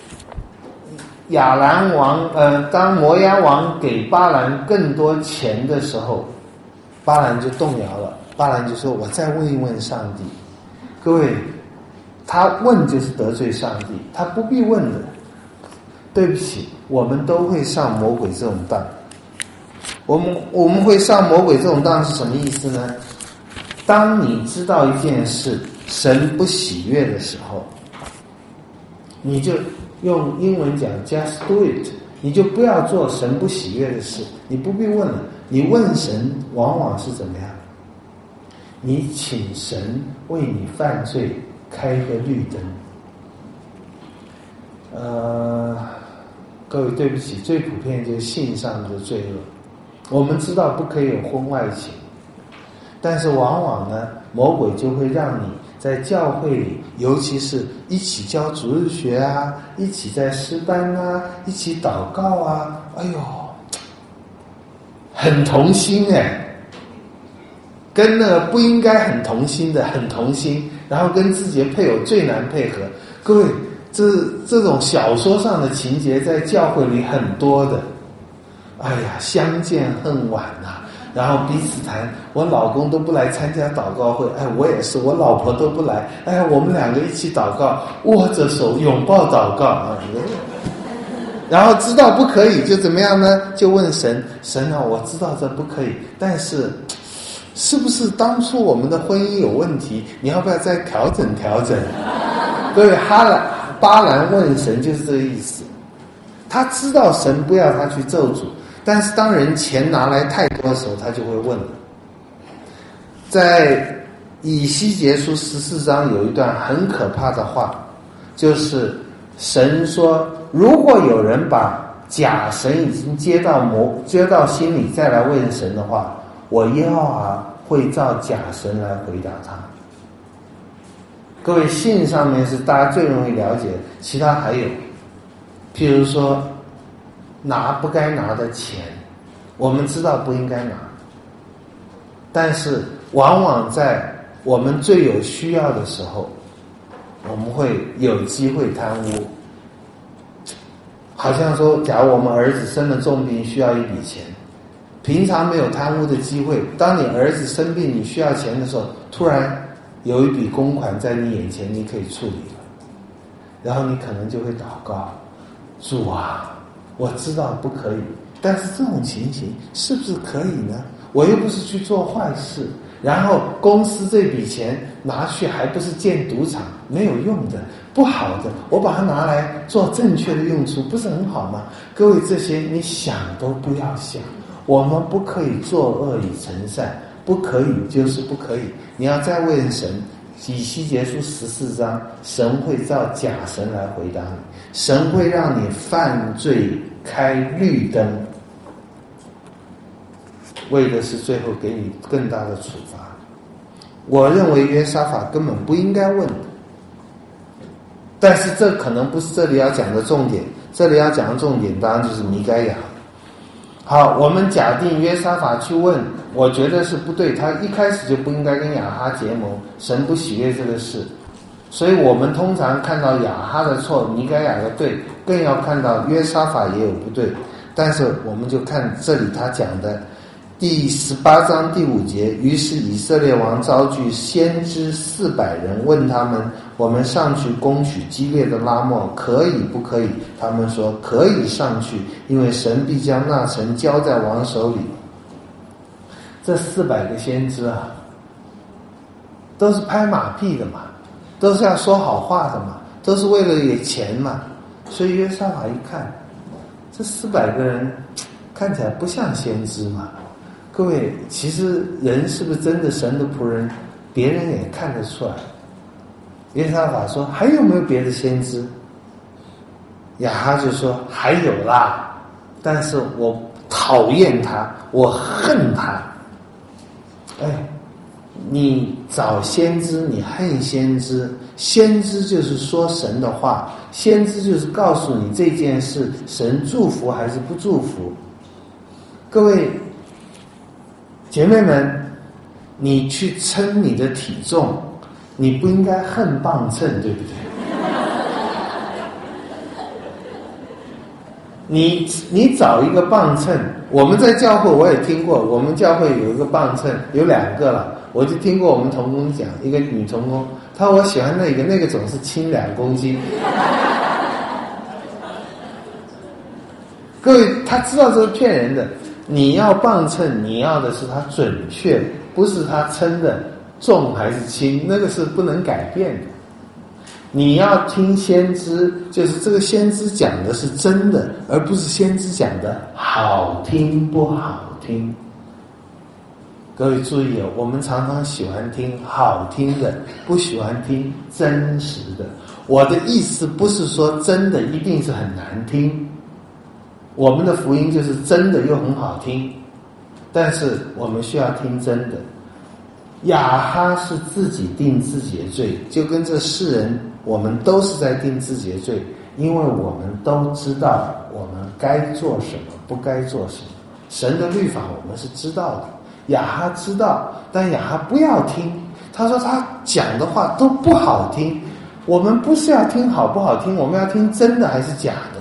当摩押王给巴兰更多钱的时候，巴兰就动摇了。巴兰就说：我再问一问上帝。各位， 他问就是得罪上帝，他不必问的。对不起，我们都会上魔鬼这种当。我们会上魔鬼这种当是什么意思呢？当你知道一件事神不喜悦的时候，你就用英文讲 just do it， 你就不要做神不喜悦的事，你不必问了。你问神往往是怎么样？你请神为你犯罪开一个绿灯。各位对不起，最普遍就是性上的罪恶。我们知道不可以有婚外情，但是往往呢，魔鬼就会让你在教会里，尤其是一起教主日学啊，一起在诗班啊，一起祷告啊，哎呦，很同心哎，跟那个不应该很同心的很同心，然后跟自己的配偶最难配合。各位，这种小说上的情节在教会里很多的。哎呀，相见恨晚啊，然后彼此谈，我老公都不来参加祷告会，哎，我也是，我老婆都不来，哎，我们两个一起祷告，握着手拥抱祷告啊。然后知道不可以就怎么样呢？就问神，神啊，我知道这不可以，但是是不是当初我们的婚姻有问题？你要不要再调整调整？各位，巴兰问神就是这个意思。他知道神不要他去咒诅，但是当人钱拿来太多的时候，他就会问了。在以西结书14章有一段很可怕的话，就是神说，如果有人把假神已经接到心里再来问神的话，我耶和华会照假神来回答他。各位，信上面是大家最容易了解的，其他还有譬如说拿不该拿的钱，我们知道不应该拿，但是往往在我们最有需要的时候，我们会有机会贪污。好像说，假如我们儿子生了重病需要一笔钱，平常没有贪污的机会，当你儿子生病你需要钱的时候，突然有一笔公款在你眼前，你可以处理了，然后你可能就会祷告，主啊，我知道不可以，但是这种情形是不是可以呢？我又不是去做坏事，然后公司这笔钱拿去还不是建赌场，没有用的，不好的，我把它拿来做正确的用处，不是很好吗？各位，这些你想都不要想，我们不可以作恶以成善，不可以就是不可以。你要再问神，以西结书14章，神会照假神来回答你，神会让你犯罪开绿灯，为的是最后给你更大的处罚。我认为约沙法根本不应该问的，但是这可能不是这里要讲的重点，这里要讲的重点当然就是弥该亚。好，我们假定约沙法去问，我觉得是不对，他一开始就不应该跟亚哈结盟，神不喜悦这个事。所以我们通常看到亚哈的错，弥该亚的对，更要看到约沙法也有不对。但是我们就看这里他讲的第18章第5节，于是以色列王召聚先知400人，问他们，我们上去攻取基列的拉末可以不可以？他们说可以上去，因为神必将那城交在王手里。这400个先知啊，都是拍马屁的嘛，都是要说好话的嘛，都是为了有钱嘛。所以约沙法一看，这400个人看起来不像先知嘛。各位，其实人是不是真的神的仆人，别人也看得出来。约沙法说还有没有别的先知？亚哈就说还有啦，但是我讨厌他，我恨他。哎，你找先知，你恨先知，先知就是说神的话，先知就是告诉你这件事神祝福还是不祝福。各位姐妹们，你去称你的体重，你不应该恨磅秤，对不对？你找一个磅秤，我们在教会我也听过，我们教会有一个磅秤，有2个了，我就听过我们同工讲，一个女同工， 他说我喜欢那个，那个总是轻2公斤。各位，他知道这是骗人的。你要磅秤，你要的是它准确，不是它称的重还是轻，那个是不能改变的。你要听先知，就是这个先知讲的是真的，而不是先知讲的好听不好听。各位注意哦，我们常常喜欢听好听的，不喜欢听真实的。我的意思不是说真的一定是很难听，我们的福音就是真的又很好听，但是我们需要听真的。亚哈是自己定自己的罪，就跟这世人我们都是在定自己的罪，因为我们都知道我们该做什么，不该做什么。神的律法我们是知道的，亚哈知道，但亚哈不要听。他说他讲的话都不好听。我们不是要听好不好听，我们要听真的还是假的。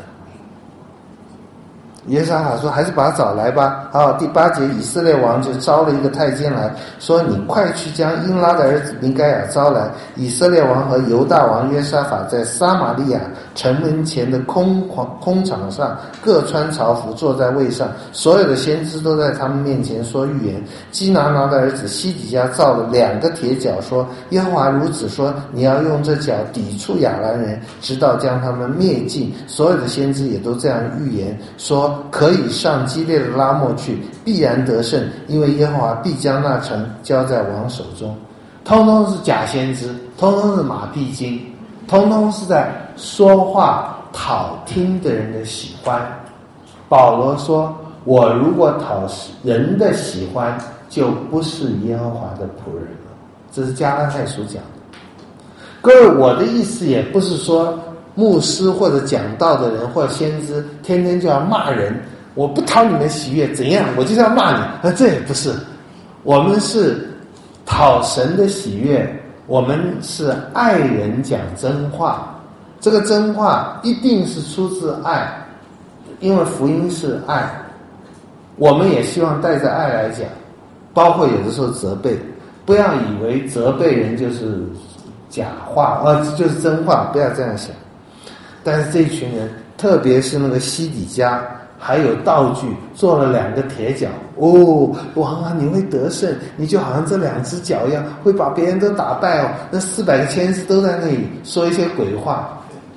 耶沙法说还是把他找来吧。好，第8节，以色列王就招了一个太监来说，你快去将英拉的儿子米该亚招来。以色列王和犹大王约沙法在撒玛利亚城门前的空场上各穿朝服坐在位上，所有的先知都在他们面前说预言。基拿的儿子西底家造了2个铁角，说耶和华如此说，你要用这角抵触亚兰人，直到将他们灭尽。所有的先知也都这样预言，说可以上基列的拉末去，必然得胜，因为耶和华必将那城交在王手中。通通是假先知，通通是马屁精，通通是在说话讨听的人的喜欢。保罗说，我如果讨人的喜欢，就不是耶和华的仆人了。这是加拉太书讲的。各位，我的意思也不是说牧师或者讲道的人或者先知天天就要骂人，我不讨你们喜悦怎样，我就是要骂你。这也不是，我们是讨神的喜悦，我们是爱人讲真话。这个真话一定是出自爱，因为福音是爱。我们也希望带着爱来讲，包括有的时候责备，不要以为责备人就是假话，就是真话，不要这样想。但是这一群人，特别是那个西底家，还有道具，做了2个铁角。王啊，你会得胜，你就好像这2只脚一样，会把别人都打败哦。那400个先知都在那里说一些鬼话。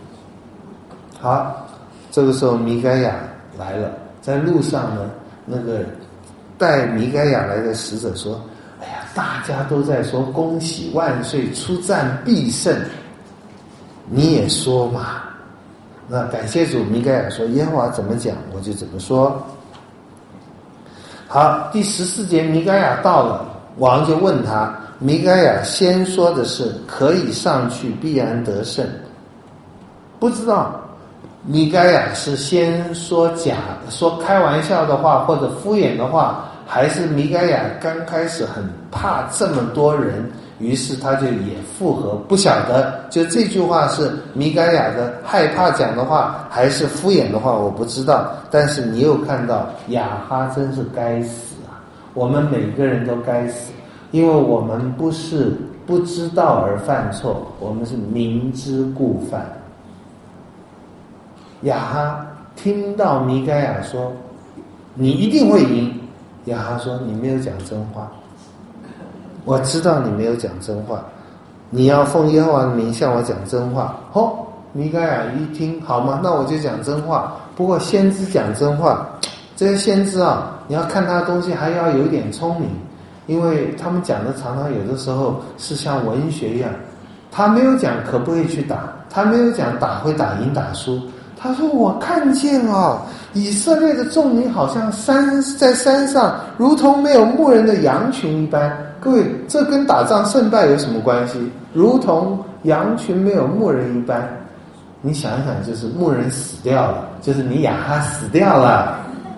好，这个时候米该亚来了，在路上呢，那个带米该亚来的使者说：“哎呀，大家都在说恭喜万岁，出战必胜，你也说嘛。”那感谢主，米该亚说耶和华怎么讲我就怎么说。好，第14节，米该亚到了，王就问他，米该亚先说的是可以上去，必然得胜。不知道米该亚是先说开玩笑的话或者敷衍的话，还是米该亚刚开始很怕这么多人，于是他就也附和，不晓得就这句话是米该亚的害怕讲的话还是敷衍的话，我不知道。但是你又看到亚哈真是该死啊，我们每个人都该死，因为我们不是不知道而犯错，我们是明知故犯。亚哈听到米该亚说你一定会赢，亚哈说你没有讲真话，我知道你没有讲真话，你要奉耶和华的名向我讲真话。米该亚一听，好吗？那我就讲真话。不过先知讲真话，这些先知啊，你要看他的东西还要有一点聪明，因为他们讲的常常有的时候是像文学一样，他没有讲可不可以去打，他没有讲打会打赢打输。他说我看见以色列的众民好像在山上如同没有牧人的羊群一般。各位，这跟打仗胜败有什么关系？如同羊群没有牧人一般。你想一想，就是牧人死掉了，就是你亚哈死掉了。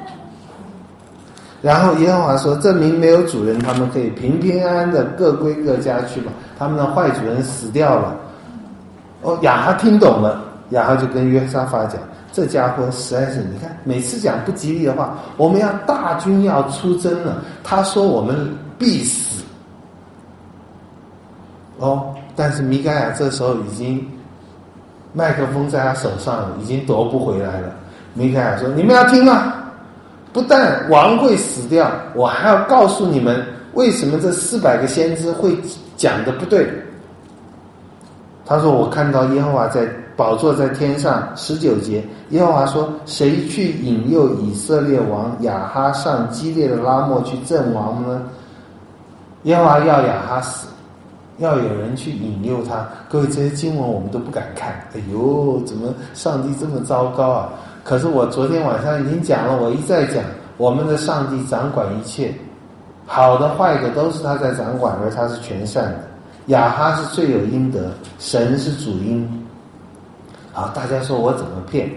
然后耶和华说这民没有主人，他们可以平平安安的各归各家去吧，他们的坏主人死掉了。亚哈听懂了，亚哈就跟约沙法讲，这家伙实在是，你看每次讲不吉利的话，我们要大军要出征了，他说我们必死。 但是米该亚这时候已经麦克风在他手上了，已经夺不回来了。米该亚说：“你们要听吗？不但王会死掉，我还要告诉你们，为什么这400个先知会讲的不对。”他说：“我看到耶和华在宝座在天上。”19节，耶和华说：“谁去引诱以色列王亚哈上基列的拉末去阵亡呢？”耶和华要亚哈死，要有人去引诱他。各位，这些经文我们都不敢看。哎呦，怎么上帝这么糟糕啊？可是我昨天晚上已经讲了，我一再讲，我们的上帝掌管一切，好的坏的都是他在掌管，而他是全善的。亚哈是罪有应得，神是主因。好，大家说我怎么骗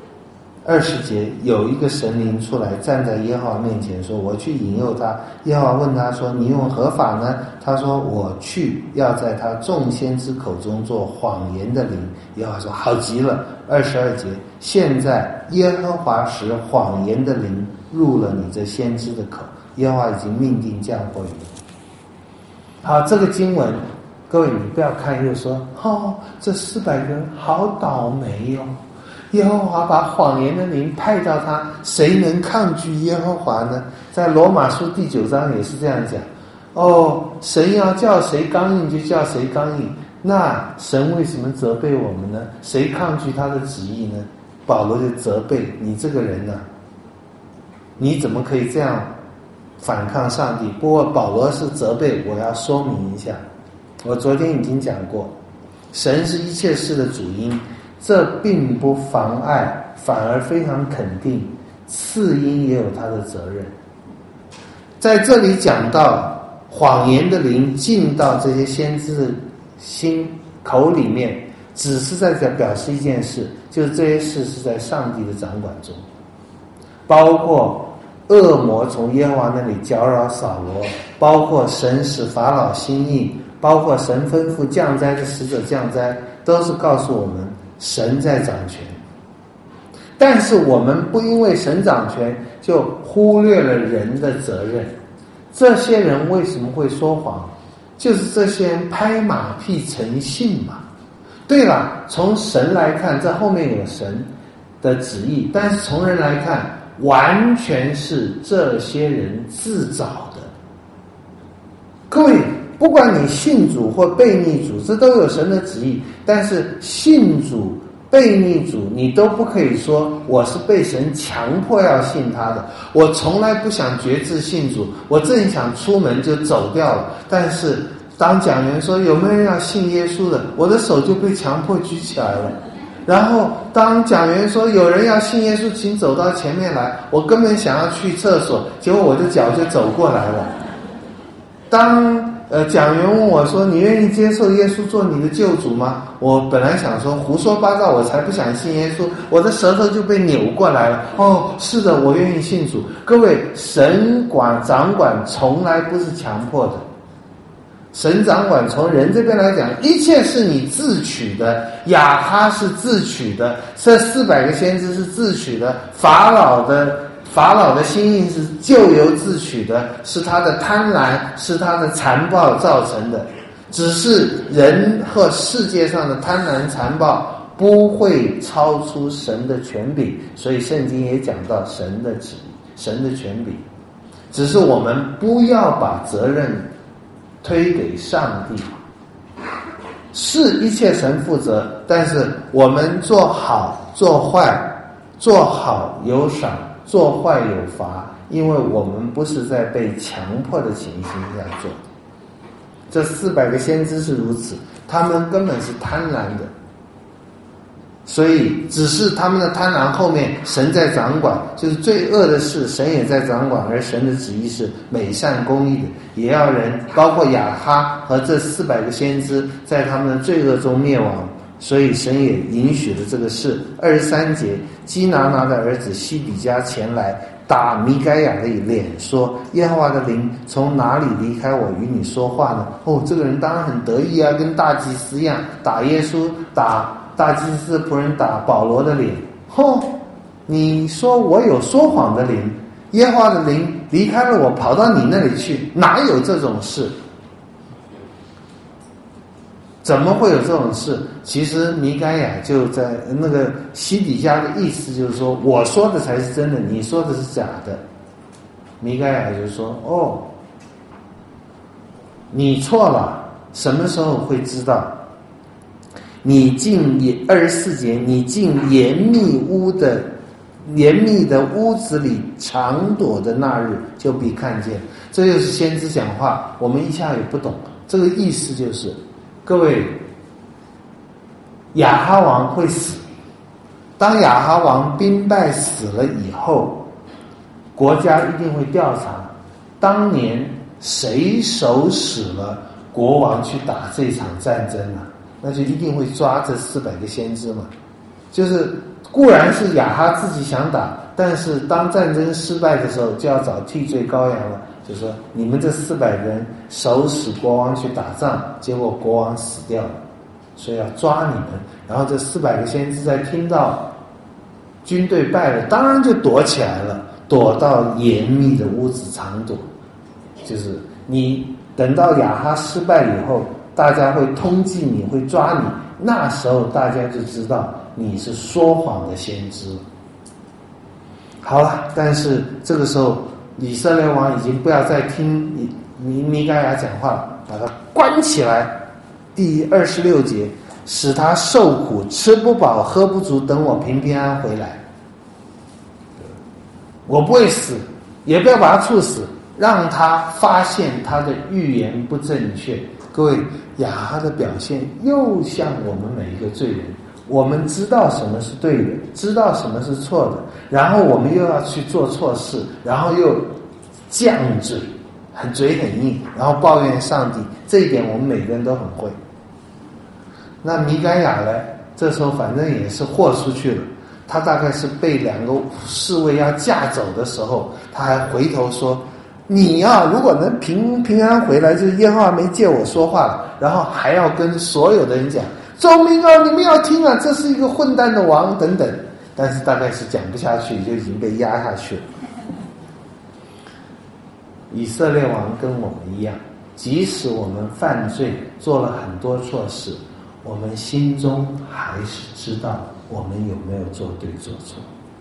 ？20节，有一个神灵出来站在耶和华面前说：“我去引诱他。”耶和华问他说：“你用何法呢？”他说：“我去要在他众先知口中做谎言的灵。”耶和华说：“好极了。”22节，现在耶和华使谎言的灵入了你这先知的口，耶和华已经命定降祸于你。好，这个经文，各位你不要看又说：“这400个人好倒霉哟。”耶和华把谎言的灵派到他，谁能抗拒耶和华呢？在罗马书第9章也是这样讲。神要叫谁刚硬就叫谁刚硬，那神为什么责备我们呢？谁抗拒他的旨意呢？保罗就责备你这个人呢，你怎么可以这样反抗上帝？不过保罗是责备，我要说明一下，我昨天已经讲过，神是一切事的主因，这并不妨碍，反而非常肯定，次因也有他的责任。在这里讲到谎言的灵进到这些先知的心口里面，只是在表示一件事，就是这些事是在上帝的掌管中，包括恶魔从耶和华那里搅扰扫罗，包括神使法老心意，包括神吩咐降灾的使者降灾，都是告诉我们神在掌权。但是我们不因为神掌权就忽略了人的责任。这些人为什么会说谎？就是这些人拍马屁成性嘛。对了，从神来看，这后面有神的旨意，但是从人来看，完全是这些人自找的。各位，不管你信主或背逆主，这都有神的旨意，但是信主背逆主，你都不可以说我是被神强迫要信他的。我从来不想决志信主，我正想出门就走掉了，但是当讲员说有没有人要信耶稣的，我的手就被强迫举起来了。然后当讲员说有人要信耶稣请走到前面来，我根本想要去厕所，结果我的脚就走过来了。当讲员问我说你愿意接受耶稣做你的救主吗？我本来想说胡说八道，我才不想信耶稣，我的舌头就被扭过来了。是的，我愿意信主。各位，神掌管从来不是强迫的，神掌管从人这边来讲，一切是你自取的。亚哈是自取的，这400个先知是自取的，法老的心意是咎由自取的，是他的贪婪，是他的残暴造成的。只是人和世界上的贪婪残暴不会超出神的权柄，所以圣经也讲到神的旨意，神的权柄。只是我们不要把责任推给上帝，是一切神负责，但是我们做好做坏，做好有赏，做坏有罚，因为我们不是在被强迫的情形下做的。这400个先知是如此，他们根本是贪婪的，所以只是他们的贪婪后面神在掌管，就是罪恶的事神也在掌管，而神的旨意是美善公义的，也要人包括亚哈和这400个先知在他们的罪恶中灭亡，所以神也允许了这个事。23节，基拿拿的儿子西比家前来打米该亚的脸说，耶和华的灵从哪里离开我与你说话呢？这个人当然很得意啊，跟大祭司一样，打耶稣，打大祭司仆人，打保罗的脸。你说我有说谎的灵，耶和华的灵离开了我跑到你那里去，哪有这种事？ 怎么会有这种事？其实弥该亚就在那个西底家的意思就是说，我说的才是真的，你说的是假的。弥该亚就说：“哦，你错了，什么时候会知道？你进24节，你进严密的屋子里常躲的那日，就必看见。”这就是先知讲话，我们一下也不懂。这个意思就是，各位，亚哈王会死。当亚哈王兵败死了以后，国家一定会调查，当年谁手使了国王去打这场战争啊？那就一定会抓这400个先知嘛。就是固然是亚哈自己想打，但是当战争失败的时候，就要找替罪羔羊了。就说你们这400人手使国王去打仗，结果国王死掉了，所以要抓你们。然后这400个先知在听到军队败了，当然就躲起来了，躲到严密的屋子常躲。就是你等到亚哈失败以后，大家会通缉你，会抓你，那时候大家就知道你是说谎的先知。好了，但是这个时候以色列王已经不要再听弥该亚讲话了，把他关起来。第26节，使他受苦，吃不饱喝不足，等我平平安安回来。我不会死，也不要把他处死，让他发现他的预言不正确。各位，亚哈的表现又像我们每一个罪人，我们知道什么是对的，知道什么是错的，然后我们又要去做错事，然后又犟嘴，嘴很硬，然后抱怨上帝。这一点我们每个人都很会。那弥该亚呢，这时候反正也是豁出去了。他大概是被2个侍卫要架走的时候，他还回头说：“你啊，如果能平安回来，就是耶和华没借我说话了。”然后还要跟所有的人讲：“众民啊，你们要听啊，这是一个混蛋的王等等。”但是大概是讲不下去，就已经被压下去了。以色列王跟我们一样，即使我们犯罪做了很多错事，我们心中还是知道我们有没有做对做错。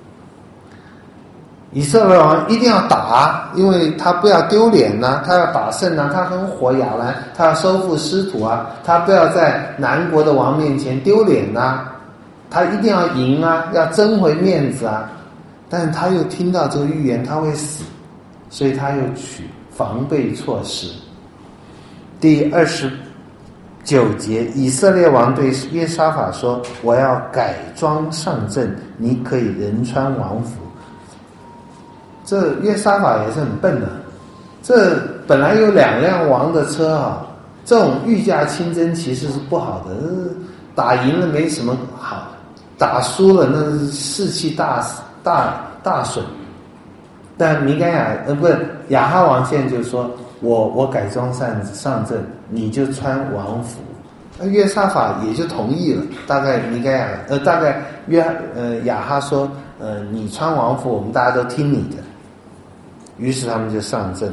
以色列王一定要打，因为他不要丢脸啊，他要打胜啊，他很火亚兰，他要收复失土啊，他不要在南国的王面前丢脸啊，他一定要赢啊，要争回面子啊。但他又听到这个预言他会死，所以他又取防备措施。第29节，以色列王对约沙法说：“我要改装上阵，你可以人穿王服。”这约沙法也是很笨的，这本来有2辆王的车啊，这种御驾亲征其实是不好的，打赢了没什么好，打输了那是士气大损。但弥该亚不是亚哈王现在就说：“我改装上阵，你就穿王服。”那约沙法也就同意了。大概弥该亚大概亚哈说：“你穿王服，我们大家都听你的。”于是他们就上阵。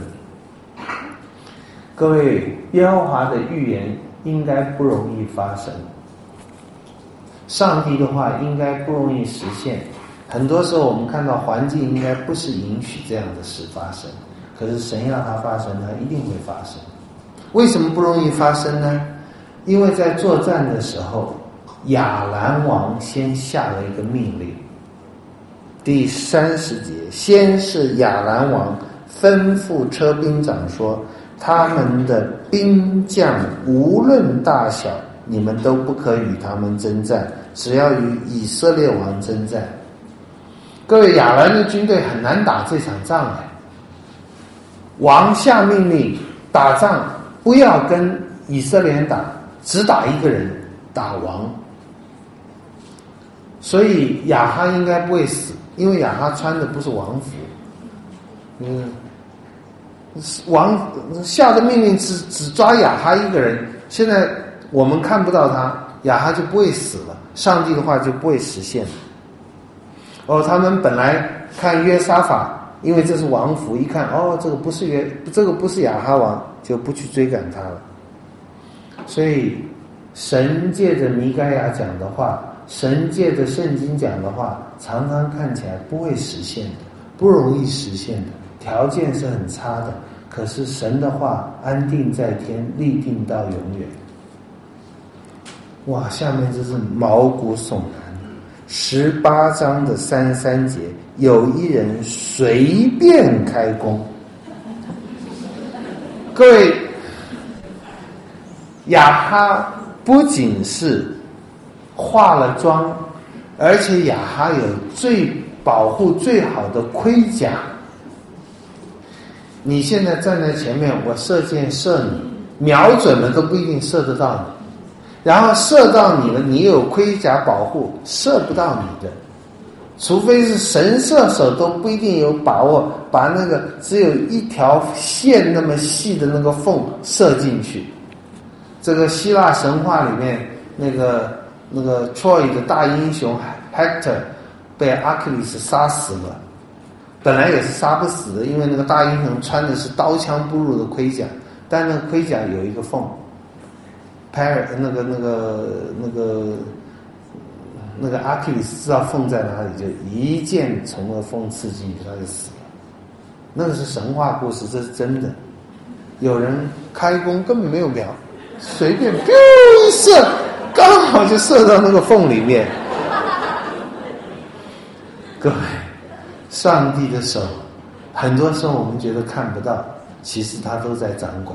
各位，耶和华的预言应该不容易发生，上帝的话应该不容易实现。很多时候我们看到环境应该不是允许这样的事发生，可是神要它发生，它一定会发生。为什么不容易发生呢？因为在作战的时候，亚兰王先下了一个命令。第30节，先是亚兰王吩咐车兵长说：“他们的兵将无论大小，你们都不可与他们征战，只要与以色列王征战。”各位，亚兰的军队很难打这场仗的。王下命令打仗不要跟以色列人打，只打一个人，打王。所以亚哈应该不会死，因为亚哈穿的不是王服。王下的命令只抓亚哈一个人，现在我们看不到他，亚哈就不会死了，上帝的话就不会实现。他们本来看约沙法，因为这是王服，一看这个不是亚哈王，就不去追赶他了。所以神借着弥该亚讲的话，神借着圣经讲的话，常常看起来不会实现的，不容易实现的，条件是很差的。可是神的话安定在天，立定到永远。哇，下面这是毛骨悚然。18章的33节，有一人随便开工。各位，亚哈不仅是化了妆，而且亚哈有最保护最好的盔甲。你现在站在前面，我射箭射你，瞄准了都不一定射得到你，然后射到你了，你有盔甲保护，射不到你的，除非是神射手都不一定有把握把那个只有一条线那么细的那个缝射进去。这个希腊神话里面那个 Troy 的大英雄 Hector 被阿克里斯杀死了，本来也是杀不死的，因为那个大英雄穿的是刀枪不入的盔甲，但那个盔甲有一个缝，那个阿克里斯知道缝在哪里，就一箭从那个缝刺进去，他就死了。那个是神话故事，这是真的。有人开弓根本没有瞄，随便一射，刚好就射到那个缝里面。各位，上帝的手很多时候我们觉得看不到，其实他都在掌管。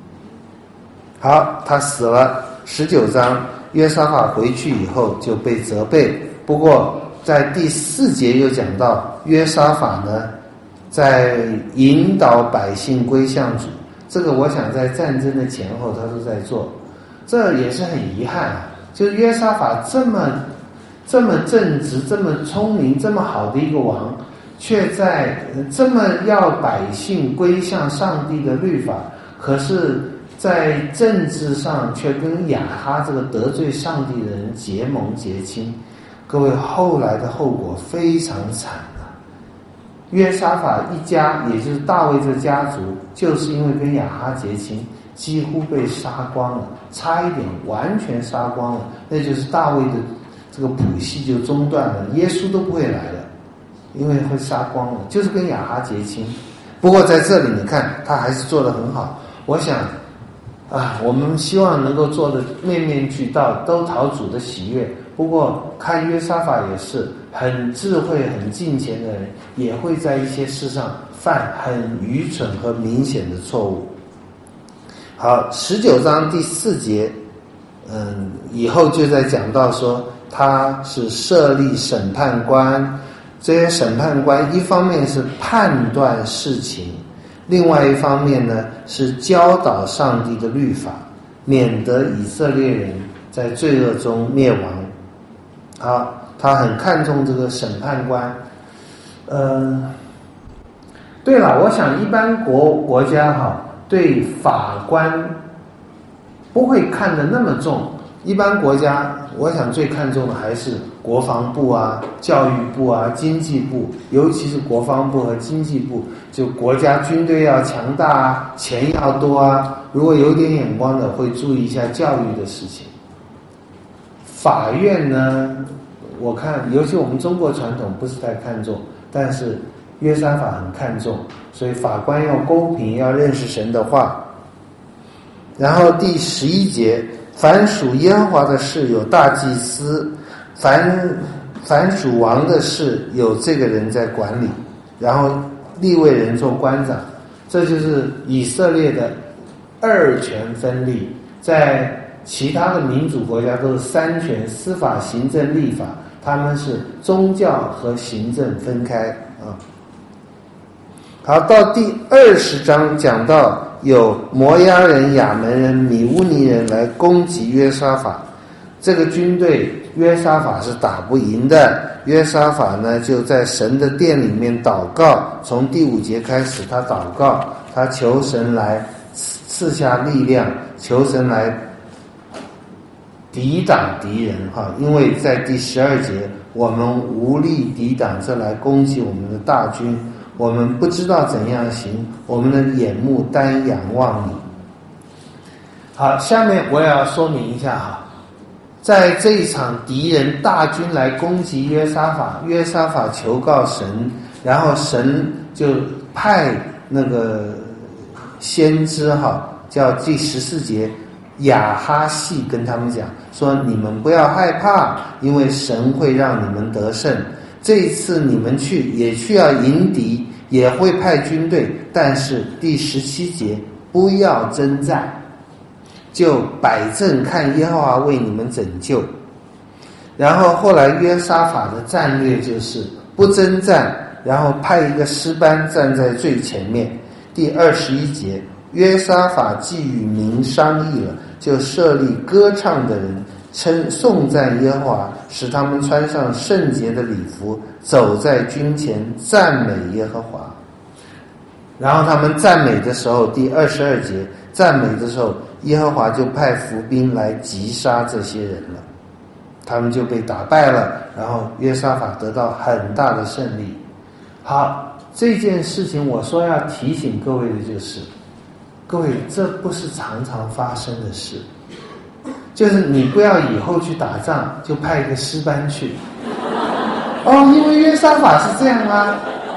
好，他死了。19章约沙法回去以后就被责备，不过在第4节又讲到约沙法呢在引导百姓归向主，这个我想在战争的前后他都在做，这也是很遗憾啊。就是约沙法这么正直、这么聪明、这么好的一个王，却在这么要百姓归向上帝的律法，可是在政治上却跟亚哈这个得罪上帝的人结盟结亲。各位，后来的后果非常惨啊。约沙法一家，也就是大卫这个家族，就是因为跟亚哈结亲，几乎被杀光了，差一点完全杀光了，那就是大卫的这个谱系就中断了，耶稣都不会来了，因为会杀光了，就是跟亚哈结亲。不过在这里你看他还是做得很好，我想我们希望能够做的面面俱到，都讨主的喜悦。不过看约沙法也是很智慧很敬虔的人，也会在一些事上犯很愚蠢和明显的错误。好，19章第4节以后就在讲到说他是设立审判官，这些审判官一方面是判断事情，另外一方面呢是教导上帝的律法，免得以色列人在罪恶中灭亡。好，他很看重这个审判官。对了，我想一般国家对法官不会看得那么重，一般国家我想最看重的还是国防部啊、教育部啊、经济部，尤其是国防部和经济部，就国家军队要强大啊，钱要多啊，如果有点眼光的会注意一下教育的事情。法院呢，我看尤其我们中国传统不是太看重，但是约沙法很看重，所以法官要公平，要认识神的话。然后第11节，凡属耶和华的事有大祭司，凡属王的事有这个人在管理，然后利未人做官长。这就是以色列的2权分立，在其他的民主国家都是3权，司法、行政、立法，他们是宗教和行政分开啊。好，到第20章讲到有摩押人、亚门人、米乌尼人来攻击约沙法，这个军队约沙法是打不赢的。约沙法呢就在神的殿里面祷告，从第5节开始他祷告，他求神来赐下力量，求神来抵挡敌人因为在第12节我们无力抵挡这来攻击我们的大军，我们不知道怎样行，我们的眼目单仰望你。好，下面我也要说明一下在这一场敌人大军来攻击约沙法，约沙法求告神，然后神就派那个先知叫第14节亚哈细跟他们讲说，你们不要害怕，因为神会让你们得胜。这一次你们去也需要迎敌，也会派军队，但是第17节不要征战，就摆阵看耶和华为你们拯救。然后后来约沙法的战略就是不征战，然后派一个诗班站在最前面。第21节，约沙法既与民商议了，就设立歌唱的人，颂赞耶和华，使他们穿上圣洁的礼服，走在军前赞美耶和华。然后他们赞美的时候，第22节，赞美的时候，耶和华就派伏兵来击杀这些人了，他们就被打败了，然后约沙法得到很大的胜利。好，这件事情我说要提醒各位的就是，各位这不是常常发生的事，就是你不要以后去打仗就派一个诗班去因为约沙法是这样啊，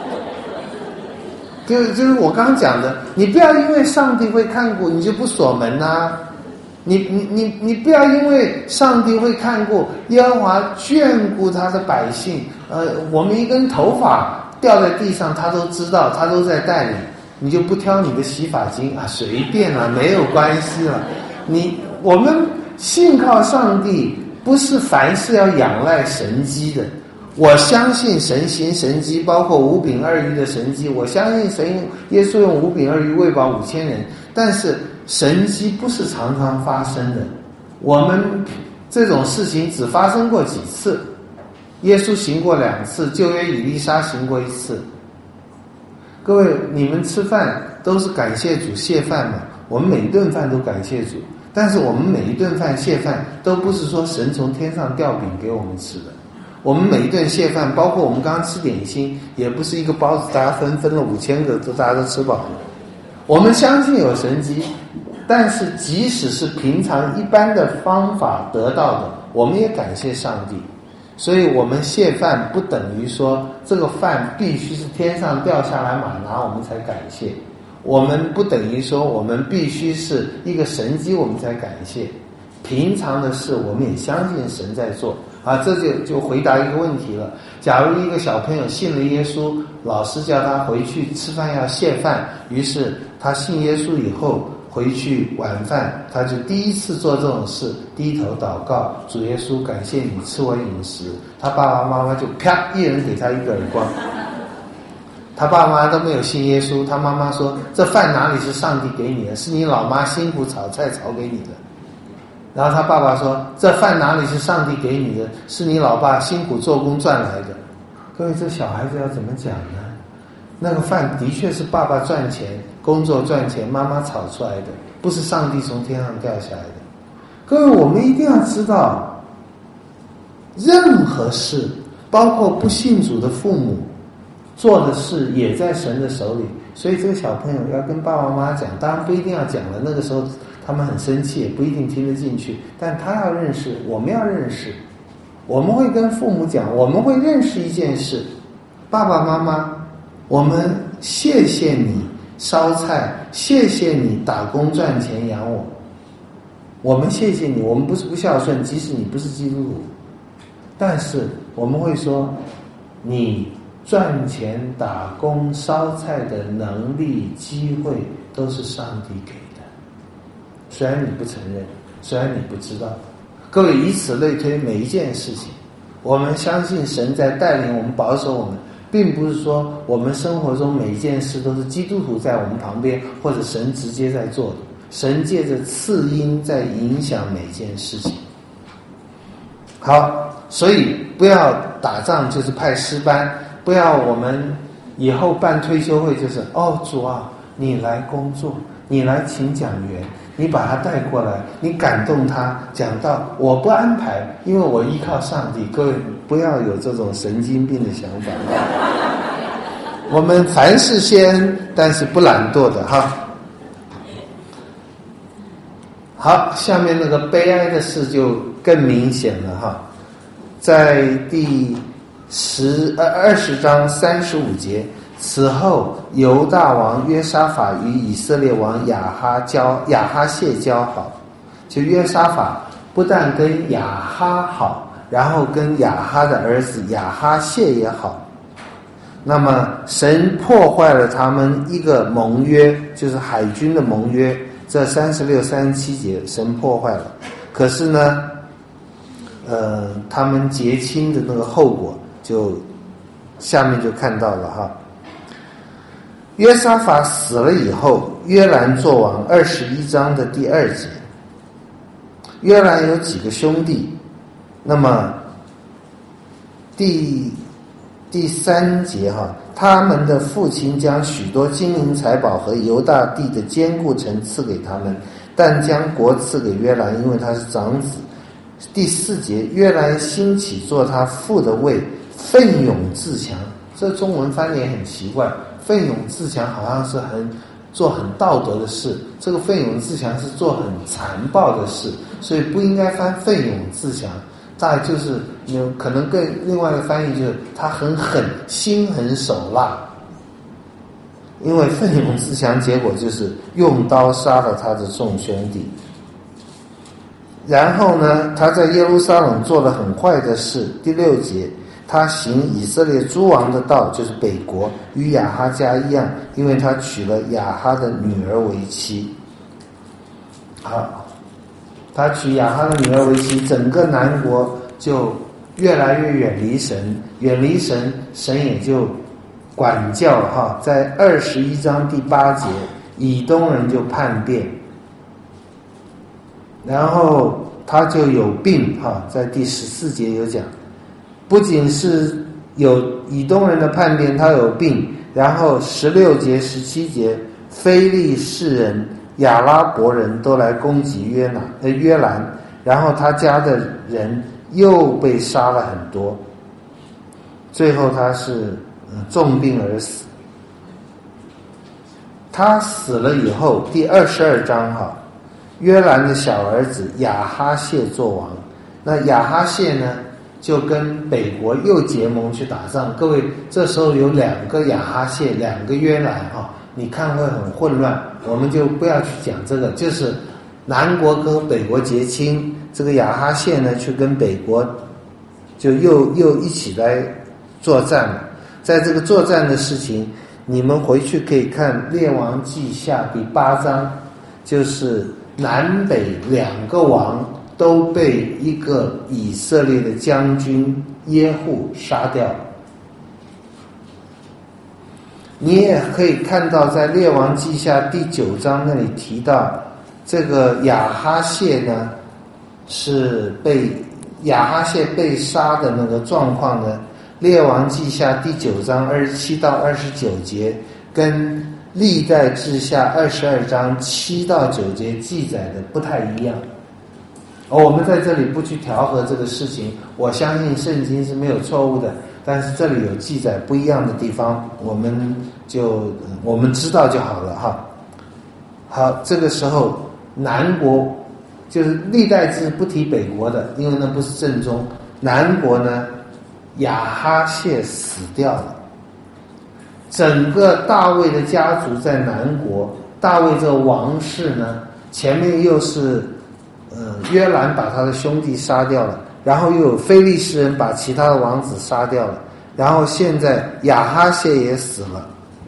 就是我刚刚讲的，你不要因为上帝会看顾你就不锁门啊，你不要因为上帝会看顾，耶和华眷顾他的百姓，我们一根头发掉在地上他都知道，他都在带领，你就不挑你的洗发精啊，随便啊，没有关系了。我们信靠上帝，不是凡事要仰赖神迹的。我相信神行神迹，包括5饼2鱼的神迹，我相信耶稣用5饼2鱼喂饱5000人，但是神迹不是常常发生的，我们这种事情只发生过几次，耶稣行过2次，旧约以利沙行过1次。各位，你们吃饭都是感谢主谢饭嘛？我们每一顿饭都感谢主，但是我们每一顿饭谢饭都不是说神从天上掉饼给我们吃的。我们每一顿谢饭，包括我们刚刚吃点心，也不是一个包子大家分了5000个大家都吃饱了。我们相信有神迹，但是即使是平常一般的方法得到的，我们也感谢上帝。所以我们谢饭不等于说这个饭必须是天上掉下来马拿我们才感谢，我们不等于说我们必须是一个神迹我们才感谢，平常的事我们也相信神在做啊。这就回答一个问题了。假如一个小朋友信了耶稣，老师叫他回去吃饭要谢饭，于是他信耶稣以后回去晚饭，他就第一次做这种事，低头祷告，主耶稣感谢你赐我饮食。他爸爸妈妈就啪一人给他一个耳光。他爸妈都没有信耶稣，他妈妈说这饭哪里是上帝给你的，是你老妈辛苦炒菜炒给你的。然后他爸爸说这饭哪里是上帝给你的，是你老爸辛苦做工赚来的。各位，这小孩子要怎么讲呢？那个饭的确是爸爸赚钱工作赚钱妈妈炒出来的，不是上帝从天上掉下来的。各位，我们一定要知道，任何事包括不信主的父母做的事也在神的手里。所以这个小朋友要跟爸爸妈妈讲，当然不一定要讲了，那个时候他们很生气，也不一定听得进去，但他要认识，我们要认识，我们会跟父母讲，我们会认识一件事，爸爸妈妈，我们谢谢你烧菜，谢谢你打工赚钱养我，我们谢谢你，我们不是不孝顺，即使你不是基督徒，但是我们会说，你赚钱打工烧菜的能力机会都是上帝给的，虽然你不承认，虽然你不知道。各位，以此类推，每一件事情我们相信神在带领我们，保守我们，并不是说我们生活中每一件事都是基督徒在我们旁边，或者神直接在做的，神借着次因在影响每一件事情。好，所以不要打仗就是派诗班，不要我们以后办退休会就是主啊，你来工作，你来请讲员，你把他带过来，你感动他，讲到我不安排，因为我依靠上帝。各位不要有这种神经病的想法。我们凡事谢恩，但是不懒惰的哈。 好，下面那个悲哀的事就更明显了哈，在第20章35节，此后犹大王约沙法与以色列王亚哈谢交好，就约沙法不但跟亚哈好，然后跟亚哈的儿子亚哈谢也好。那么神破坏了他们一个盟约，就是海军的盟约，这36、37节神破坏了。可是呢他们结亲的那个后果就下面就看到了哈。约沙法死了以后，约兰作王，21章的第2节。约兰有几个兄弟，那么第3节哈，他们的父亲将许多金银财宝和犹大地的坚固城赐给他们，但将国赐给约兰，因为他是长子。第4节，约兰兴起做他父的位，奋勇自强。这中文翻译也很奇怪，奋勇自强好像是做很道德的事，这个奋勇自强是做很残暴的事，所以不应该翻奋勇自强。大概就是有可能更另外的翻译就是他很狠，心狠手辣。因为奋勇自强，结果就是用刀杀了他的众兄弟。然后呢，他在耶路撒冷做了很坏的事。第6节，他行以色列诸王的道，就是北国，与亚哈家一样，因为他娶了亚哈的女儿为妻。好，他娶亚哈的女儿为妻，整个南国就越来越远离神，神也就管教哈。在21章第8节，以东人就叛变，然后他就有病哈，在第14节有讲，不仅是有以东人的叛变，他有病，然后16节、17节，非利士人、亚拉伯人都来攻击约兰，然后他家的人又被杀了很多，最后他是重病而死。他死了以后，第22章哈，约兰的小儿子亚哈谢作王。那亚哈谢呢，就跟北国又结盟去打仗。各位，这时候有2个亚哈谢，2个约兰哈，你看会很混乱，我们就不要去讲这个。就是南国跟北国结亲，这个亚哈谢呢，去跟北国就又一起来作战了。在这个作战的事情，你们回去可以看《列王记下》第8章，就是南北2个王都被一个以色列的将军耶户杀掉。你也可以看到在《列王记下》第9章那里提到，这个亚哈谢呢，是亚哈谢被杀的那个状况呢，《列王记下》第9章27到29节跟历代志下22章7到9节记载的不太一样。我们在这里不去调和这个事情，我相信圣经是没有错误的，但是这里有记载不一样的地方，我们知道就好了哈。好，这个时候南国就是历代志不提北国的，因为那不是正宗。南国呢，亚哈谢死掉了，整个大卫的家族在南国，大卫这个王室呢，前面又是约兰把他的兄弟杀掉了，然后又有非利士人把其他的王子杀掉了，然后现在亚哈谢也死了。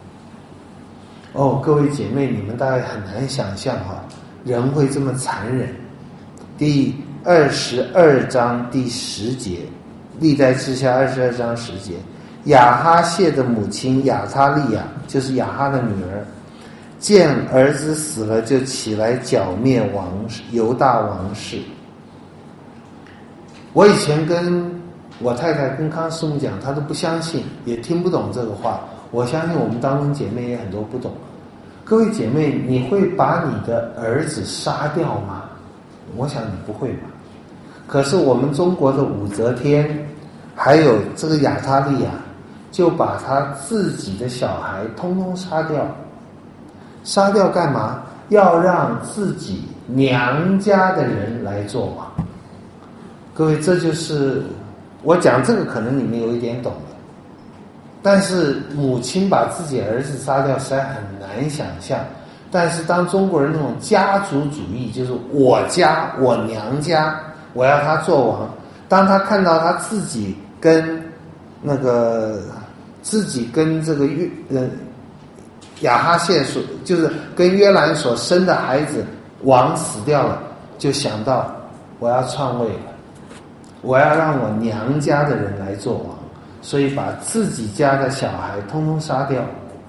各位姐妹，你们大概很难想象哈，人会这么残忍。第22章第10节，历代志下22章10节，亚哈谢的母亲亚他利亚，就是亚哈的女儿，见儿子死了，就起来剿灭犹大王室。我以前跟我太太跟康师母讲，她都不相信，也听不懂这个话。我相信我们当中姐妹也很多不懂。各位姐妹，你会把你的儿子杀掉吗？我想你不会吧。可是我们中国的武则天还有这个亚他利亚，就把他自己的小孩通通杀掉。杀掉干嘛？ 要让自己娘家的人来做王。各位，这就是我讲这个可能你们有一点懂了，但是母亲把自己儿子杀掉实在很难想象。但是当中国人那种家族主义，就是我家我娘家我要他做王，当他看到他自己跟这个亚哈谢就是跟约兰所生的孩子王死掉了，就想到我要篡位了，我要让我娘家的人来做王，所以把自己家的小孩通通杀掉。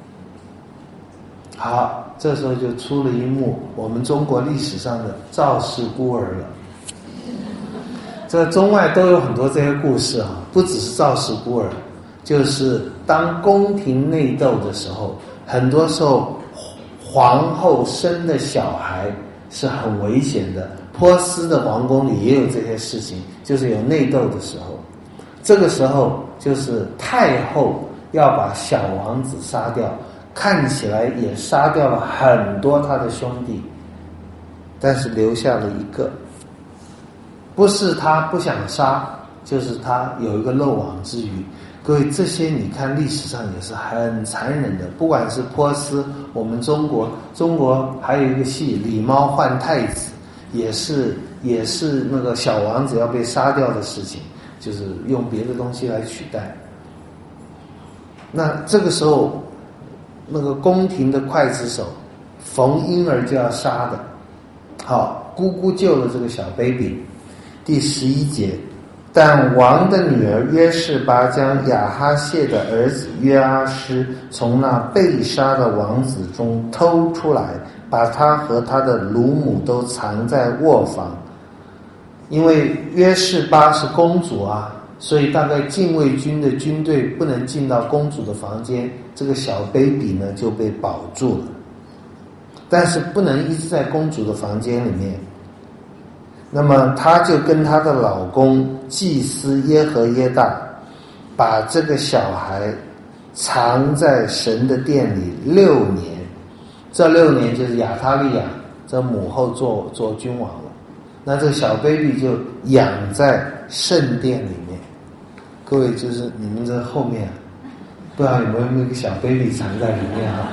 好，这时候就出了一幕我们中国历史上的赵氏孤儿了。这中外都有很多这些故事啊，不只是赵氏孤儿，就是当宫廷内斗的时候，很多时候皇后生的小孩是很危险的。波斯的皇宫里也有这些事情，就是有内斗的时候，这个时候就是太后要把小王子杀掉，看起来也杀掉了很多他的兄弟，但是留下了一个。不是他不想杀，就是他有一个漏网之鱼。各位，这些你看历史上也是很残忍的，不管是波斯，我们中国还有一个戏《狸猫换太子》，也是那个小王子要被杀掉的事情，就是用别的东西来取代。那这个时候，那个宫廷的刽子手逢婴儿就要杀的，好，姑姑救了这个小 baby。第11节，但王的女儿约示巴将亚哈谢的儿子约阿施从那被杀的王子中偷出来，把他和他的乳母都藏在卧房。因为约示巴是公主啊，所以大概禁卫军的军队不能进到公主的房间，这个小 baby 呢就被保住了，但是不能一直在公主的房间里面。那么她就跟她的老公祭司耶和耶大把这个小孩藏在神的殿里6年，这6年就是亚他利亚这母后做君王了，那这个小 baby 就养在圣殿里面。各位，就是你们这后面不知道有没有那个小 baby 藏在里面啊？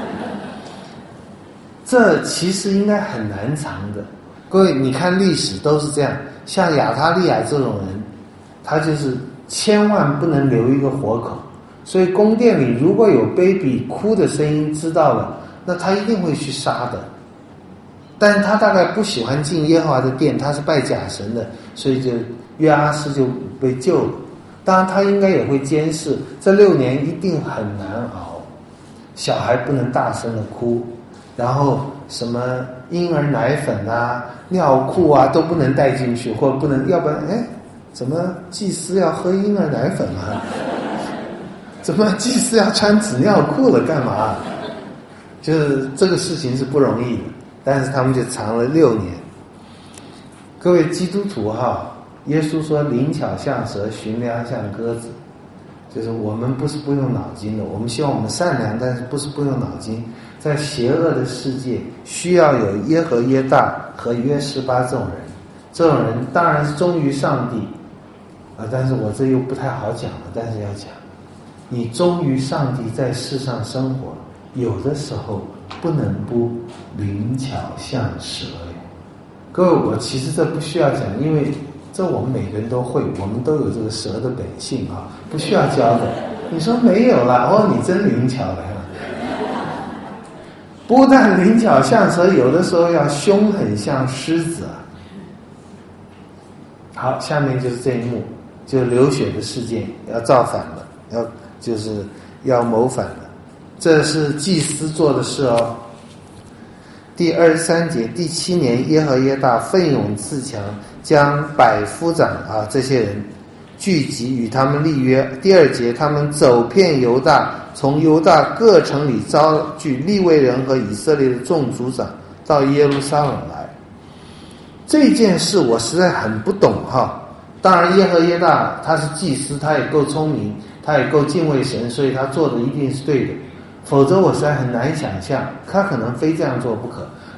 这其实应该很难藏的。各位，你看历史都是这样，像亚他利亚这种人，他就是千万不能留一个活口，所以宫殿里如果有 baby 哭的声音知道了，那他一定会去杀的。但是他大概不喜欢进耶和华的殿，他是拜假神的，所以就约阿施就被救了。当然他应该也会监视，这6年一定很难熬，小孩不能大声的哭，然后什么婴儿奶粉啊、尿裤啊都不能带进去，或不能，要不然怎么祭司要喝婴儿奶粉啊？怎么祭司要穿纸尿裤了干嘛？就是这个事情是不容易的，但是他们就藏了6年。各位基督徒哈，耶稣说灵巧像蛇，寻良像鸽子，就是我们不是不用脑筋的，我们希望我们善良，但是不是不用脑筋。在邪恶的世界需要有耶和耶大和约示巴这种人，这种人当然是忠于上帝但是我这又不太好讲了，但是要讲，你忠于上帝在世上生活，有的时候不能不灵巧像蛇。各位，我其实这不需要讲，因为这我们每个人都会，我们都有这个蛇的本性啊，不需要教的。你说没有啦，你真灵巧了。不但灵巧像蛇，有的时候要凶狠像狮子啊。好，下面就是这一幕，就流血的事件要造反了，要谋反了，这是祭司做的事哦。第23节，第7年，耶和耶大奋勇自强，将百夫长这些人聚集，与他们立约。第2节，他们走遍犹大，从犹大各城里招聚利未人和以色列的众族长到耶路撒冷来。这件事我实在很不懂哈。当然耶和耶大他是祭司，他也够聪明，他也够敬畏神，所以他做的一定是对的，否则我实在很难想象他可能非这样做不可。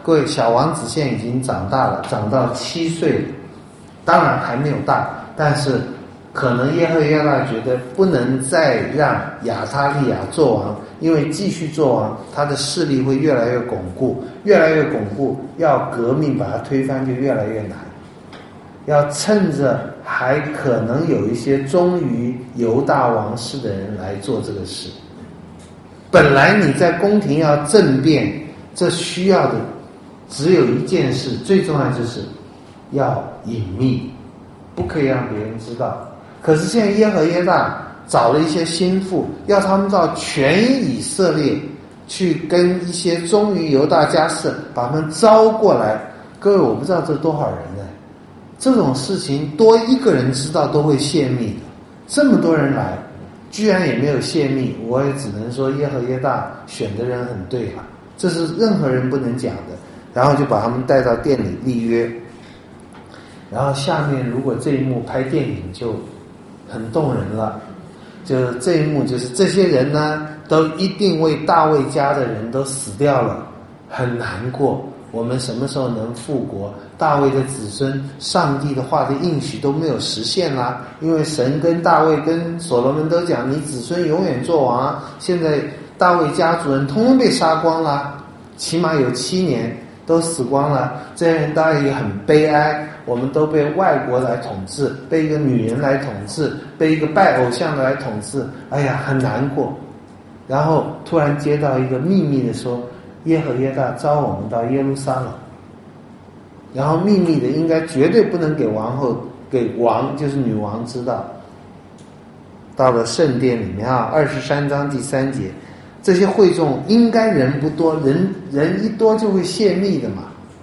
各位，小王子现在已经长大了，长到7岁了，当然还没有大，但是可能耶和耶大觉得不能再让亚他利雅做王，因为继续做王，他的势力会越来越巩固，越来越巩固，要革命把他推翻就越来越难。要趁着还可能有一些忠于犹大王室的人来做这个事。本来你在宫廷要政变，这需要的只有一件事，最重要就是要隐秘，不可以让别人知道。可是现在耶和耶大找了一些心腹，要他们到全以色列去跟一些忠于犹大家室把他们招过来。各位，我不知道这多少人呢？这种事情多一个人知道都会泄密的，这么多人来居然也没有泄密，我也只能说耶和耶大选的人很对了，这是任何人不能讲的。然后就把他们带到店里立约，然后下面如果这一幕拍电影就很动人了，就这一幕就是这些人呢都一定为大卫家的人都死掉了，很难过，我们什么时候能复国？大卫的子孙，上帝的话的应许都没有实现啦，因为神跟大卫跟所罗门都讲，你子孙永远做王啊。现在大卫家族人通通被杀光了，起码有7年都死光了，这些人当然也很悲哀，我们都被外国来统治，被一个女人来统治，被一个拜偶像的来统治，哎呀，很难过。然后突然接到一个秘密的说，耶和耶大召我们到耶路撒冷，然后秘密的应该绝对不能给王后给王就是女王知道。到了圣殿里面啊，23章第3节，这些会众应该人不多，人一多就会泄密的嘛。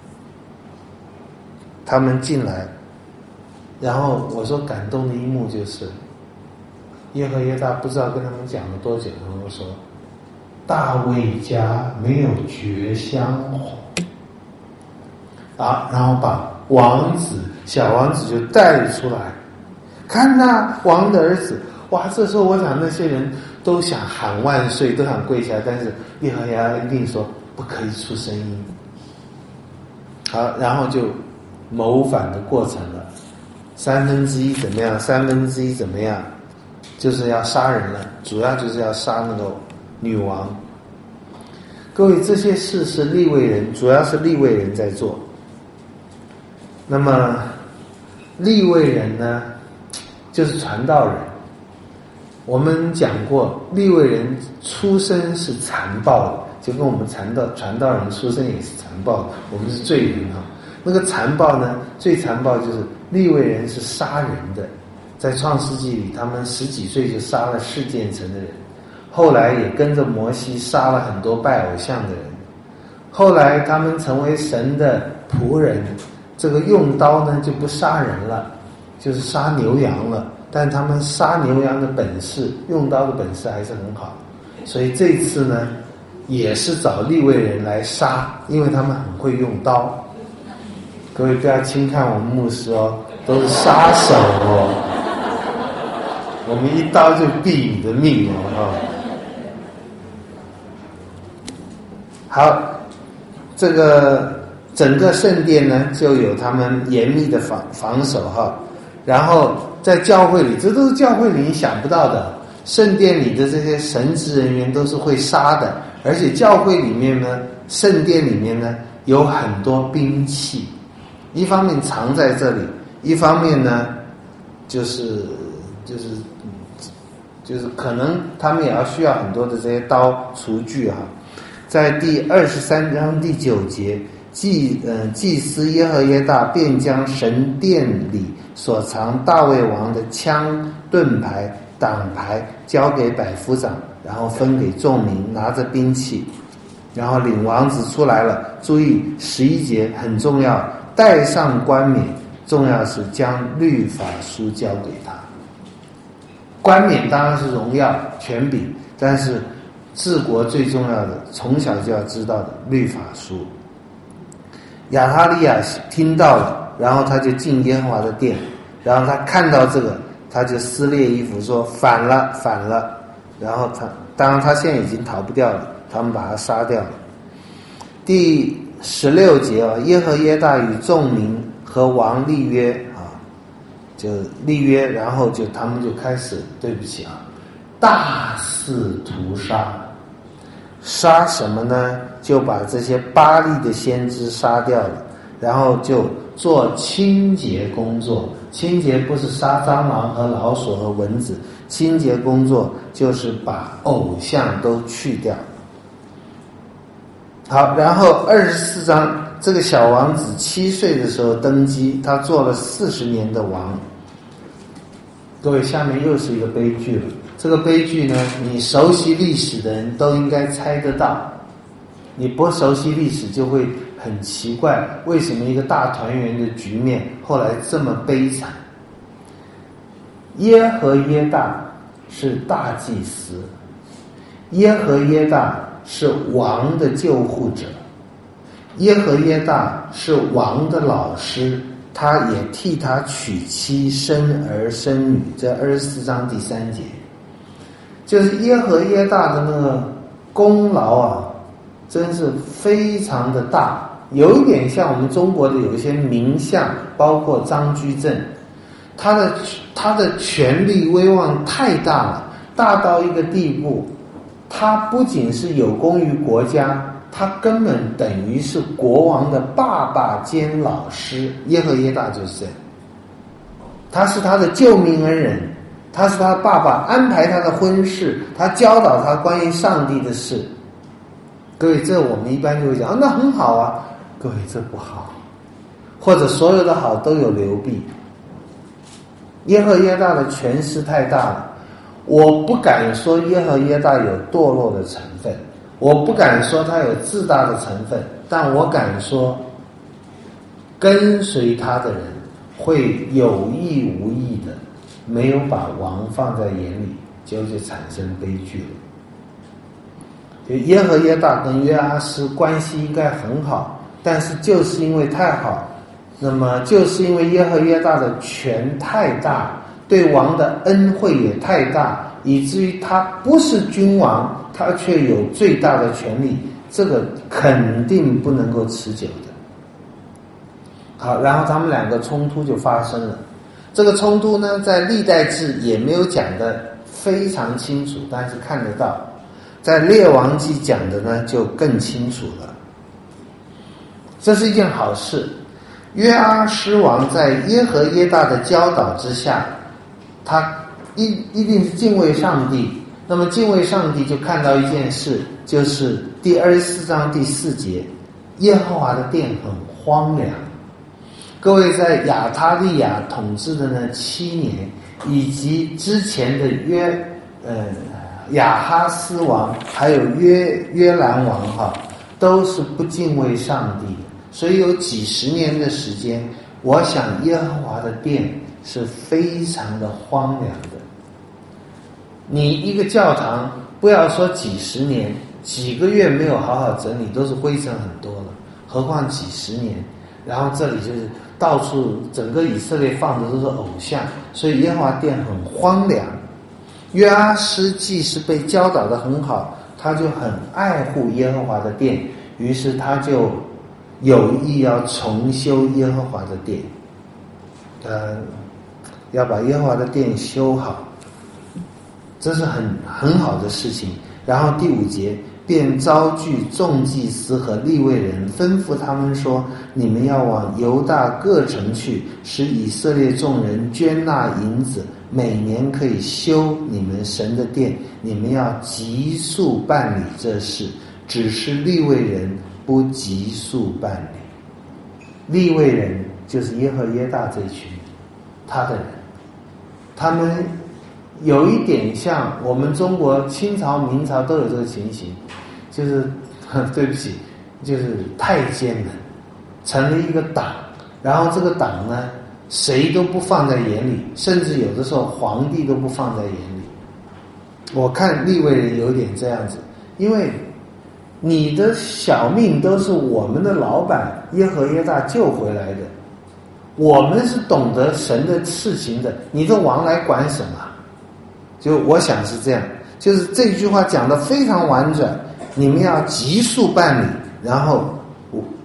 他们进来，然后我说感动的一幕就是耶和耶大不知道跟他们讲了多久，然后说大卫家没有绝香红啊，然后把王子小王子就带出来，看呐，王的儿子。哇，这时候我想那些人都想喊万岁，都想跪下来，但是耶和华一定说不可以出声音。好，然后就谋反的过程了，1/3怎么样，1/3怎么样，就是要杀人了，主要就是要杀那个女王。各位，这些事是利未人，主要是利未人在做。那么利未人呢，就是传道人。我们讲过，利未人出身是残暴的，就跟我们传道人出身也是残暴的，我们是罪人啊。那个残暴呢，最残暴就是利未人是杀人的，在创世纪里，他们10几岁就杀了示剑城的人，后来也跟着摩西杀了很多拜偶像的人，后来他们成为神的仆人，这个用刀呢就不杀人了，就是杀牛羊了，但他们杀牛羊的本事，用刀的本事还是很好，所以这次呢也是找利未人来杀，因为他们很会用刀。各位不要轻看我们牧师哦，都是杀手哦，我们一刀就毙你的命哦。好，这个整个圣殿呢就有他们严密的防守哈，然后在教会里，这都是教会里你想不到的，圣殿里的这些神职人员都是会杀的，而且教会里面呢，圣殿里面呢有很多兵器，一方面藏在这里，一方面呢就是可能他们也要需要很多的这些刀厨具哈。在第23章第9节，祭司耶和耶大便将神殿里所藏大卫王的枪、盾牌、挡牌交给百夫长，然后分给众民，拿着兵器，然后领王子出来了。注意11节很重要，戴上冠冕，重要是将律法书交给他。冠冕当然是荣耀权柄，但是治国最重要的，从小就要知道的律法书。亚他利亚听到了，然后他就进耶和华的殿，然后他看到这个，他就撕裂衣服说反了。然后当然他现在已经逃不掉了，他们把他杀掉了。第 16节啊，耶和耶大与众民和王立约啊，就立约，然后他们就开始，对不起啊，大肆屠杀。杀什么呢？就把这些巴力的先知杀掉了，然后就做清洁工作。清洁不是杀蟑螂和老鼠和蚊子，清洁工作就是把偶像都去掉。好，然后24章，这个小王子7岁的时候登基，他做了40年的王。各位，下面又是一个悲剧了。这个悲剧呢，你熟悉历史的人都应该猜得到，你不熟悉历史就会很奇怪，为什么一个大团圆的局面后来这么悲惨。耶和耶大是大祭司，耶和耶大是王的救护者，耶和耶大是王的老师，他也替他娶妻生儿生女。这24章第3节，就是耶和耶大的那个功劳啊，真是非常的大，有一点像我们中国的有一些名相，包括张居正，他的权力威望太大了，大到一个地步，他不仅是有功于国家，他根本等于是国王的爸爸兼老师。耶和耶大就是这样，他是他的救命恩人，他是他爸爸安排他的婚事，他教导他关于上帝的事。各位，这我们一般就会讲啊，那很好啊。各位，这不好，或者所有的好都有流弊。耶和耶大的权势太大了，我不敢说耶和耶大有堕落的成分，我不敢说他有自大的成分，但我敢说跟随他的人会有意无意的没有把王放在眼里，就产生悲剧了。就耶和耶大跟约阿施关系应该很好，但是就是因为太好，那么就是因为耶和耶大的权太大，对王的恩惠也太大，以至于他不是君王，他却有最大的权力，这个肯定不能够持久的。好，然后他们两个冲突就发生了。这个冲突呢，在历代志也没有讲得非常清楚，但是看得到。在列王记讲的呢，就更清楚了。这是一件好事。约阿施王在耶和耶大的教导之下，他一定是敬畏上帝。那么敬畏上帝就看到一件事，就是第24章第4节，耶和华的殿很荒凉。各位，在亚他利亚统治的那7年，以及之前的亚哈斯王还有约兰王都是不敬畏上帝的，所以有几十年的时间，我想耶和华的殿是非常的荒凉的。你一个教堂不要说几十年，几个月没有好好整理都是灰尘很多了，何况几十年。然后这里就是到处整个以色列放的都是偶像，所以耶和华殿很荒凉。约阿施既是被教导得很好，他就很爱护耶和华的殿，于是他就有意要重修耶和华的殿，要把耶和华的殿修好，这是很好的事情。然后第5节，便招聚众祭司和利未人，吩咐他们说：你们要往犹大各城去，使以色列众人捐纳银子，每年可以修你们神的殿，你们要急速办理这事，只是利未人不急速办理。利未人就是耶和耶大这一群他的人，他们有一点像我们中国清朝明朝都有这个情形，就是对不起，就是太监们成了一个党，然后这个党呢谁都不放在眼里，甚至有的时候皇帝都不放在眼里。我看利未人有点这样子，因为你的小命都是我们的老板耶和耶大救回来的，我们是懂得神的事情的，你的王来管什么？就我想是这样，就是这句话讲得非常婉转，你们要急速办理，然后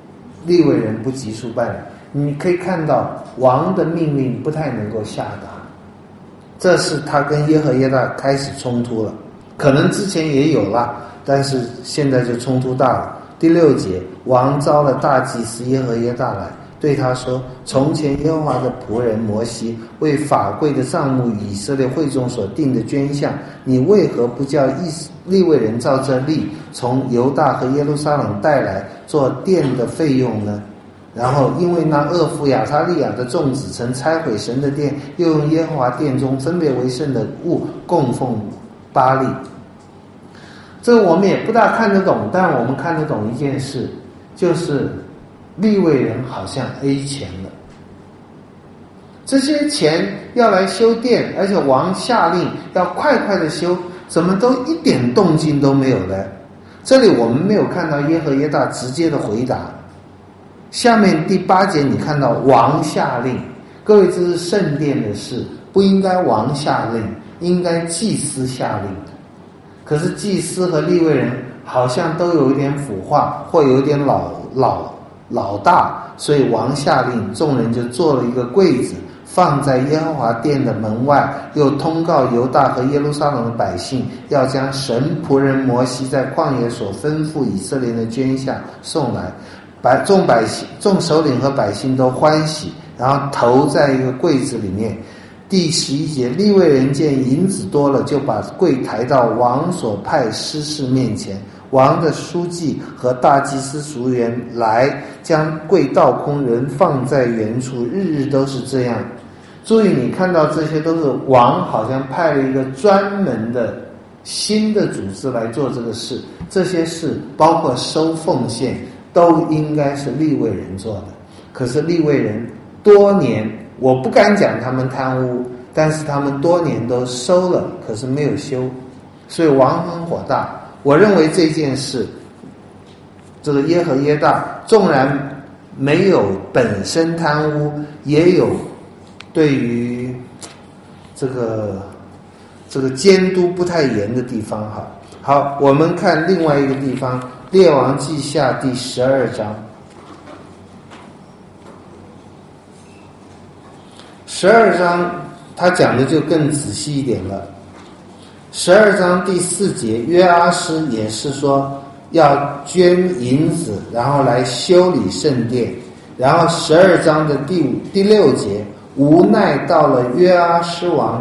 利未人不急速办理。你可以看到王的命令不太能够下达，这是他跟耶和耶大开始冲突了，可能之前也有了，但是现在就冲突大了。第6节，王召了大祭司耶和耶大来，对他说：从前耶和华的仆人摩西为法柜的帐幕以色列会众所定的捐项，你为何不叫利未人照这例从犹大和耶路撒冷带来做殿的费用呢？然后因为那恶妇亚他利亚的众子曾拆毁神的殿，又用耶和华殿中分别为圣的物供奉巴力。这个我们也不大看得懂，但我们看得懂一件事，就是利未人好像 A 钱了，这些钱要来修殿，而且王下令要快快的修，怎么都一点动静都没有呢？这里我们没有看到耶和耶大直接的回答。下面第8节你看到王下令，各位这是圣殿的事，不应该王下令，应该祭司下令。可是祭司和利未人好像都有一点腐化，或有一点老大，所以王下令，众人就做了一个柜子，放在耶和华殿的门外，又通告犹大和耶路撒冷的百姓，要将神仆人摩西在旷野所吩咐以色列的捐项送来。众首领和百姓都欢喜，然后投在一个柜子里面。第11节，利未人见银子多了，就把柜抬到王所派司事面前。王的书记和大祭司属员来，将柜倒空，人放在原处，日日都是这样。注意，你看到这些都是王好像派了一个专门的新的组织来做这个事，这些事包括收奉献都应该是利未人做的。可是利未人多年，我不敢讲他们贪污，但是他们多年都收了，可是没有修，所以王很火大。我认为这件事，这个耶和耶大纵然没有本身贪污，也有对于这个监督不太严的地方。好，我们看另外一个地方，列王记下第12章。12章他讲的就更仔细一点了。12章第4节，约阿施也是说要捐银子，然后来修理圣殿。然后12章的第6节，无奈到了约阿施王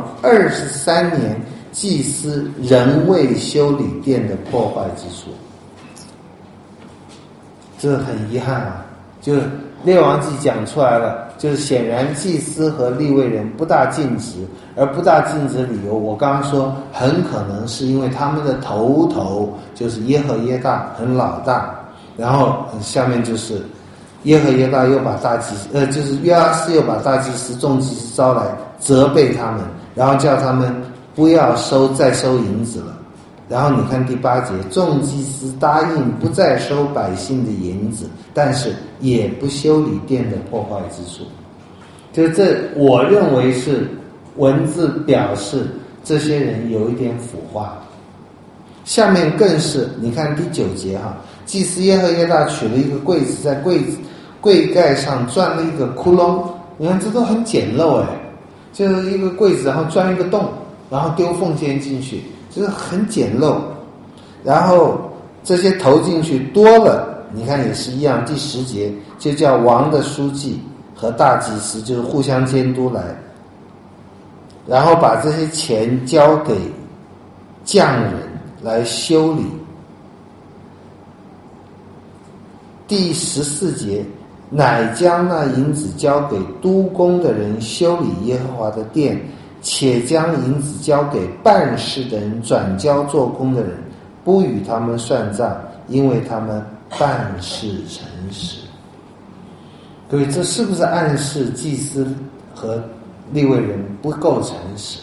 23年，祭司仍未修理殿的破坏之处。这很遗憾啊，就是列王记讲出来了，就是显然祭司和利未人不大尽职，而不大尽职理由，我刚刚说很可能是因为他们的头就是耶和耶大很老大，然后下面就是耶和耶大又把大祭司就是约阿施又把大祭司众祭司招来责备他们，然后叫他们不要再收银子了。然后你看第8节，众祭司答应不再收百姓的银子，但是也不修理殿的破坏之处。就这我认为是文字表示这些人有一点腐化。下面更是你看第9节祭司耶和耶大取了一个柜子，在柜盖上钻了一个窟窿，你看这都很简陋就是一个柜子，然后钻一个洞，然后丢奉献进去，就是很简陋。然后这些投进去多了，你看也是一样。第10节就叫王的书记和大祭司，就是互相监督来，然后把这些钱交给匠人来修理。第14节，乃将那银子交给督工的人修理耶和华的殿，且将银子交给办事的人转交做工的人，不与他们算账，因为他们办事诚实。各位，这是不是暗示祭司和利未人不够诚实？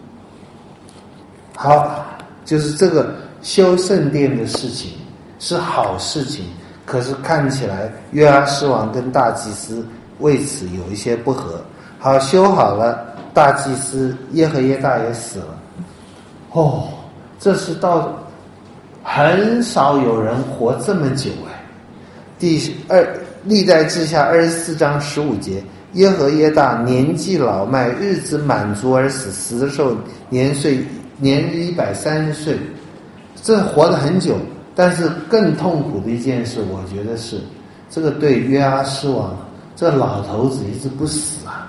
好，就是这个修圣殿的事情是好事情，可是看起来约阿施王跟大祭司为此有一些不和。好，修好了，大祭司耶和耶大也死了。这是到很少有人活这么久第历代志下24章15节，耶和耶大年纪老迈，日子满足而死，死的时候年日130岁，这活得很久。但是更痛苦的一件事，我觉得是这个对约阿施王，这老头子一直不死啊。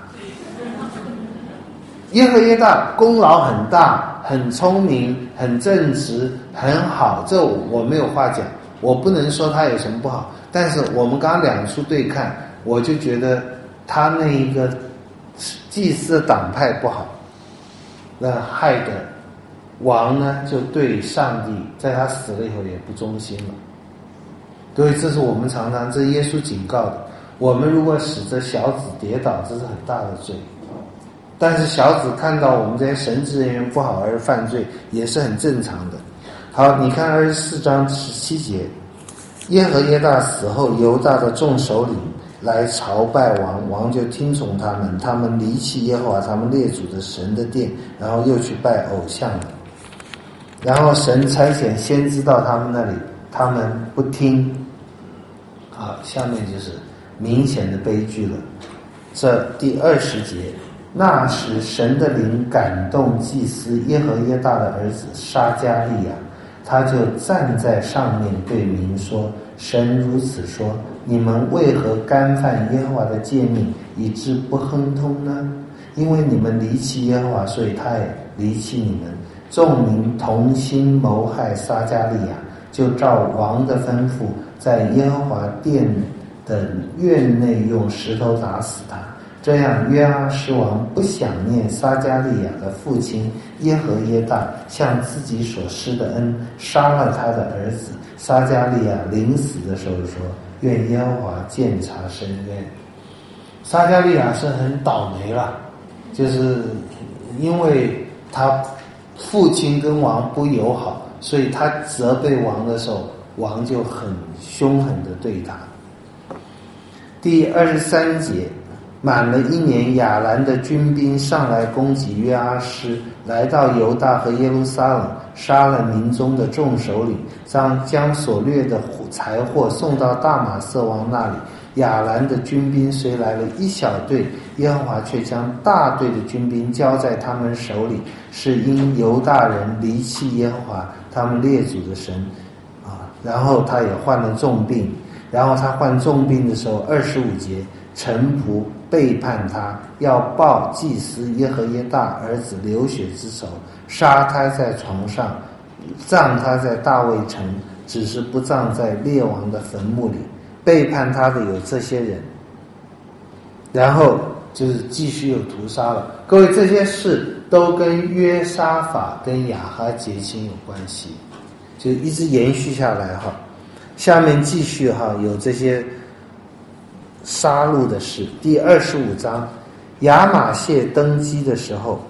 耶和耶大功劳很大，很聪明，很正直，很好，这我没有话讲，我不能说他有什么不好。但是我们刚两处对看，我就觉得他那一个祭司的党派不好，那害得王呢就对上帝在他死了以后也不忠心了。所以这是我们常常，这是耶稣警告的，我们如果使这小子跌倒，这是很大的罪。但是小子看到我们这些神职人员不好而犯罪，也是很正常的。好，你看24章17节，耶和耶大死后，犹大的众首领来朝拜王，王就听从他们，他们离弃耶和华他们列祖的神的殿，然后又去拜偶像了。然后神差遣先知到他们那里，他们不听。好，下面就是明显的悲剧了。这第20节，那时神的灵感动祭司耶和耶大的儿子沙加利亚，他就站在上面对民说，神如此说，你们为何干犯耶和华的诫命，以致不亨通呢？因为你们离弃耶和华，所以他也离弃你们。众民同心谋害撒迦利亚，就照王的吩咐，在耶和华殿的院内用石头打死他。这样约阿施王不想念撒迦利亚的父亲耶和耶大向自己所施的恩，杀了他的儿子。撒迦利亚临死的时候说，愿耶和华鉴察深渊。撒迦利亚是很倒霉了，就是因为他父亲跟王不友好，所以他责备王的时候，王就很凶狠的对他。第23节，满了1年，亚兰的军兵上来攻击约阿施，来到犹大和耶路撒冷，杀了民中的众首领，将所掠的财货送到大马色王那里。亚兰的军兵虽来了一小队，耶和华却将大队的军兵交在他们手里，是因犹大人离弃耶和华他们列祖的神啊。然后他也患了重病，然后他患重病的时候，25节，臣仆背叛他，要报祭司耶和耶大儿子流血之仇，杀他在床上，葬他在大卫城，只是不葬在列王的坟墓里。背叛他的有这些人，然后就是继续有屠杀了。各位，这些事都跟约沙法跟亚哈结亲有关系，就一直延续下来哈。下面继续哈，有这些杀戮的事。第25章，亚玛谢登基的时候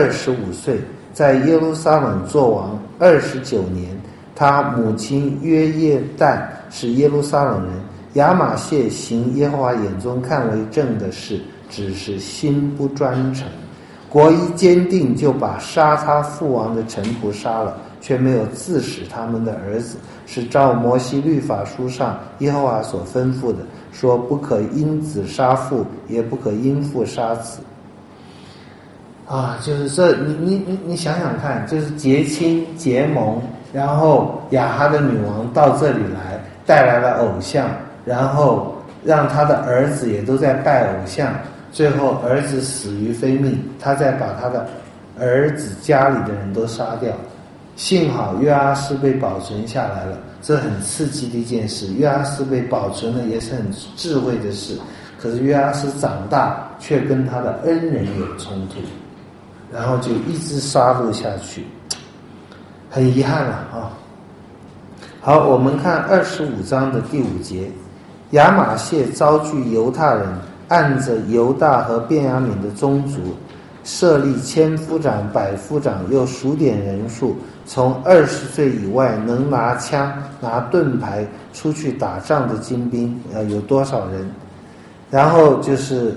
25岁，在耶路撒冷作王29年，他母亲约耶旦是耶路撒冷人。亚玛谢行耶和华眼中看为正的事，只是心不专诚。国一坚定，就把杀他父王的臣仆杀了，却没有自使他们的儿子，是照摩西律法书上耶和华所吩咐的，说不可因子杀父，也不可因父杀子。啊，就是这，你想想看，就是结亲结盟，然后亚哈的女王到这里来，带来了偶像，然后让他的儿子也都在拜偶像，最后儿子死于非命，他再把他的儿子家里的人都杀掉。幸好约阿施被保存下来了，这很刺激的一件事。约阿施被保存了也是很智慧的事，可是约阿施长大却跟他的恩人有冲突，然后就一直杀戮下去，很遗憾了啊。好，我们看25章的第5节，亚玛谢招聚犹太人，按着犹大和便雅悯的宗族，设立千夫长、百夫长，又数点人数，从20岁以外能拿枪拿盾牌出去打仗的精兵有多少人。然后就是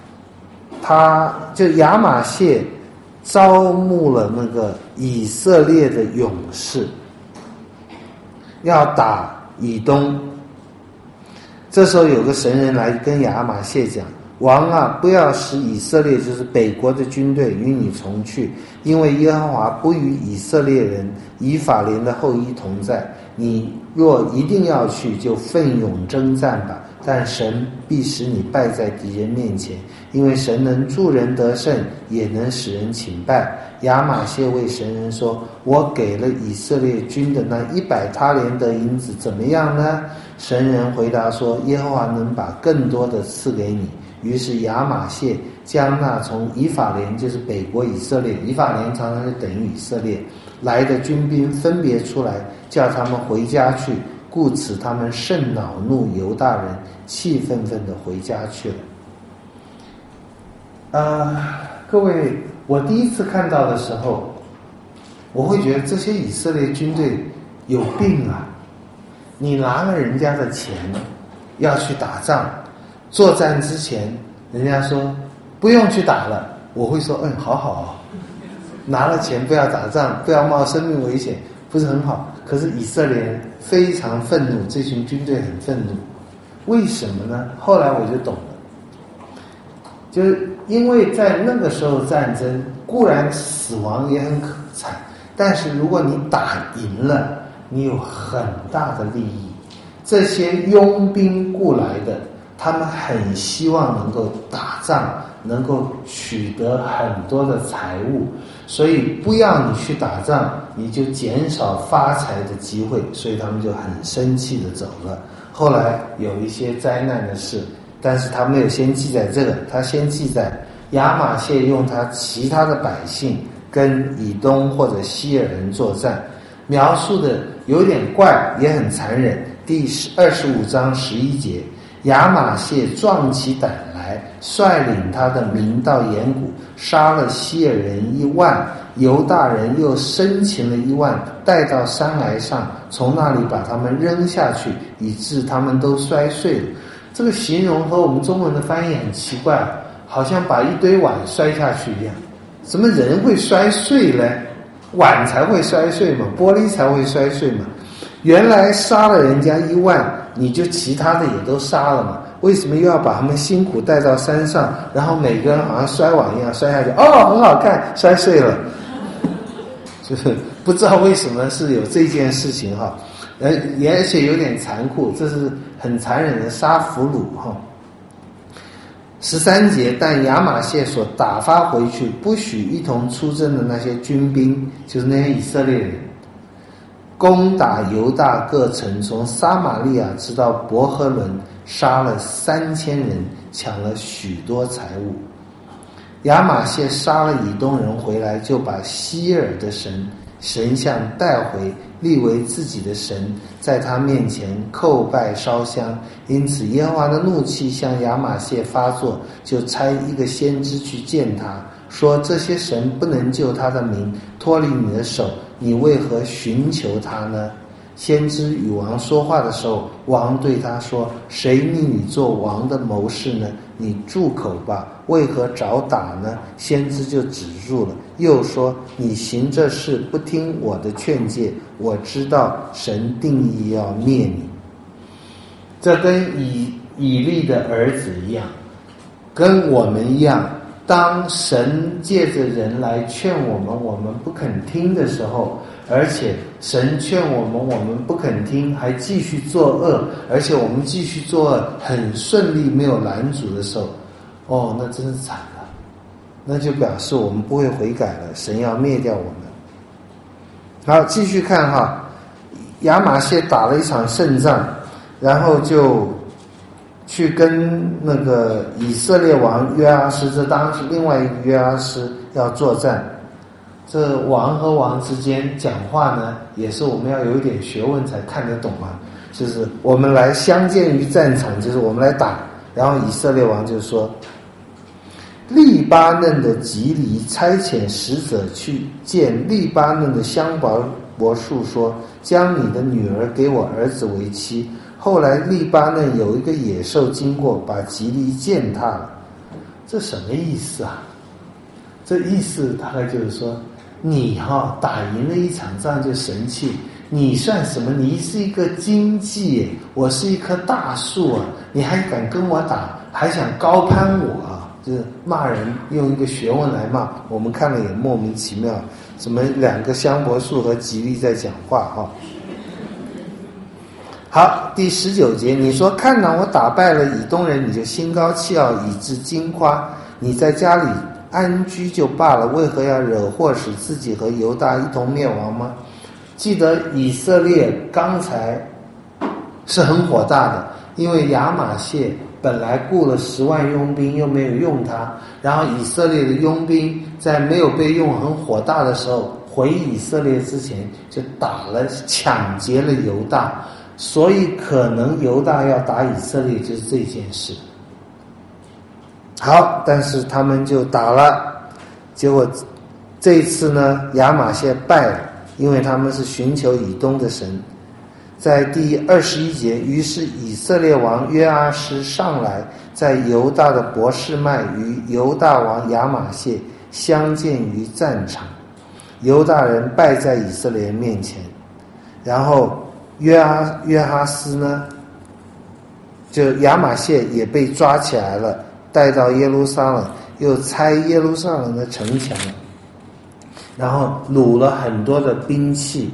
亚玛谢招募了那个以色列的勇士，要打以东。 这时候有个神人来跟亚玛谢讲，王啊，不要使以色列，就是北国的军队与你同去，因为耶和华不与以色列人以法莲的后裔同在。你若一定要去，就奋勇征战吧，但神必使你败在敌人面前，因为神能助人得胜，也能使人倾败。亚玛谢为神人说，我给了以色列军的那100他连得银子怎么样呢？神人回答说，耶和华能把更多的赐给你。于是亚玛谢将那从以法莲，就是北国以色列，以法莲常常就等于以色列来的军兵分别出来，叫他们回家去，故此他们甚恼怒犹大人，气愤愤地回家去了。各位，我第一次看到的时候，我会觉得这些以色列军队有病啊！你拿了人家的钱要去打仗，作战之前人家说不用去打了，我会说好好，拿了钱不要打仗，不要冒生命危险，不是很好？可是以色列人非常愤怒，这群军队很愤怒，为什么呢？后来我就懂了，就是因为在那个时候战争固然死亡也很可惨，但是如果你打赢了，你有很大的利益。这些拥兵雇来的，他们很希望能够打仗，能够取得很多的财物，所以不要你去打仗，你就减少发财的机会，所以他们就很生气的走了。后来有一些灾难的事，但是他没有先记载这个，他先记载亚玛谢用他其他的百姓跟以东或者西尔人作战，描述的有点怪，也很残忍。第25章11节，亚玛谢壮起胆来，率领他的民到岩谷，杀了西尔人1万，犹大人又生擒了1万，带到山崖上，从那里把他们扔下去，以致他们都摔碎了。这个形容和我们中文的翻译很奇怪，好像把一堆碗摔下去一样。什么人会摔碎呢？碗才会摔碎嘛，玻璃才会摔碎嘛。原来杀了人家1万，你就其他的也都杀了嘛？为什么又要把他们辛苦带到山上，然后每个人好像摔碗一样摔下去？很好看，摔碎了。就是不知道为什么是有这件事情哈，而且有点残酷，这是很残忍的杀俘虏哈。13节，但亚玛谢所打发回去不许一同出征的那些军兵，就是那些以色列人，攻打犹大各城，从撒玛利亚直到伯和伦，杀了3000人，抢了许多财物。亚玛谢杀了以东人回来，就把希尔的神像带回，立为自己的神，在他面前叩拜烧香。因此耶和华的怒气向亚玛谢发作，就差一个先知去见他，说这些神不能救他的民脱离你的手，你为何寻求他呢？先知与王说话的时候，王对他说，谁命你做王的谋士呢？你住口吧，为何找打呢？先知就止住了，又说，你行这事不听我的劝诫，我知道神定义要灭你。这跟以利的儿子一样，跟我们一样，当神借着人来劝我们不肯听的时候，而且神劝我们不肯听，还继续作恶，而且我们继续作恶很顺利，没有拦阻的时候，那真是惨了，那就表示我们不会悔改了，神要灭掉我们。好，继续看哈，亚玛谢打了一场胜仗，然后就去跟那个以色列王约阿施，这当然是另外一个约阿施要作战。这王和王之间讲话呢，也是我们要有一点学问才看得懂啊。就是我们来相见于战场，就是我们来打，然后以色列王就说，利巴嫩的吉黎差遣使者去见利巴嫩的香柏树，说，将你的女儿给我儿子为妻。后来利巴嫩有一个野兽经过，把吉黎践踏了。这什么意思啊？这意思大概就是说，你打赢了一场仗就神气， 你算什么？你是一个荆棘，我是一棵大树啊！你还敢跟我打，还想高攀我啊！就是骂人，用一个学问来骂，我们看了也莫名其妙。什么两个香柏树和吉利在讲话哈？好，第19节，你说看到我打败了以东人，你就心高气傲，以致矜夸。你在家里安居就罢了，为何要惹祸，使自己和犹大一同灭亡吗？记得以色列刚才是很火大的，因为亚玛谢本来雇了10万佣兵，又没有用他，然后以色列的佣兵在没有被用很火大的时候，回以色列之前就抢劫了犹大，所以可能犹大要打以色列就是这件事。好，但是他们就打了，结果这一次呢，亚玛谢败了，因为他们是寻求以东的神。在第21节，于是以色列王约阿施上来，在犹大的伯示麦与犹大王亚玛谢相见于战场，犹大人败在以色列人面前。然后约哈斯呢，就亚玛谢也被抓起来了，带到耶路撒冷，又拆耶路撒冷的城墙，然后掳了很多的兵器，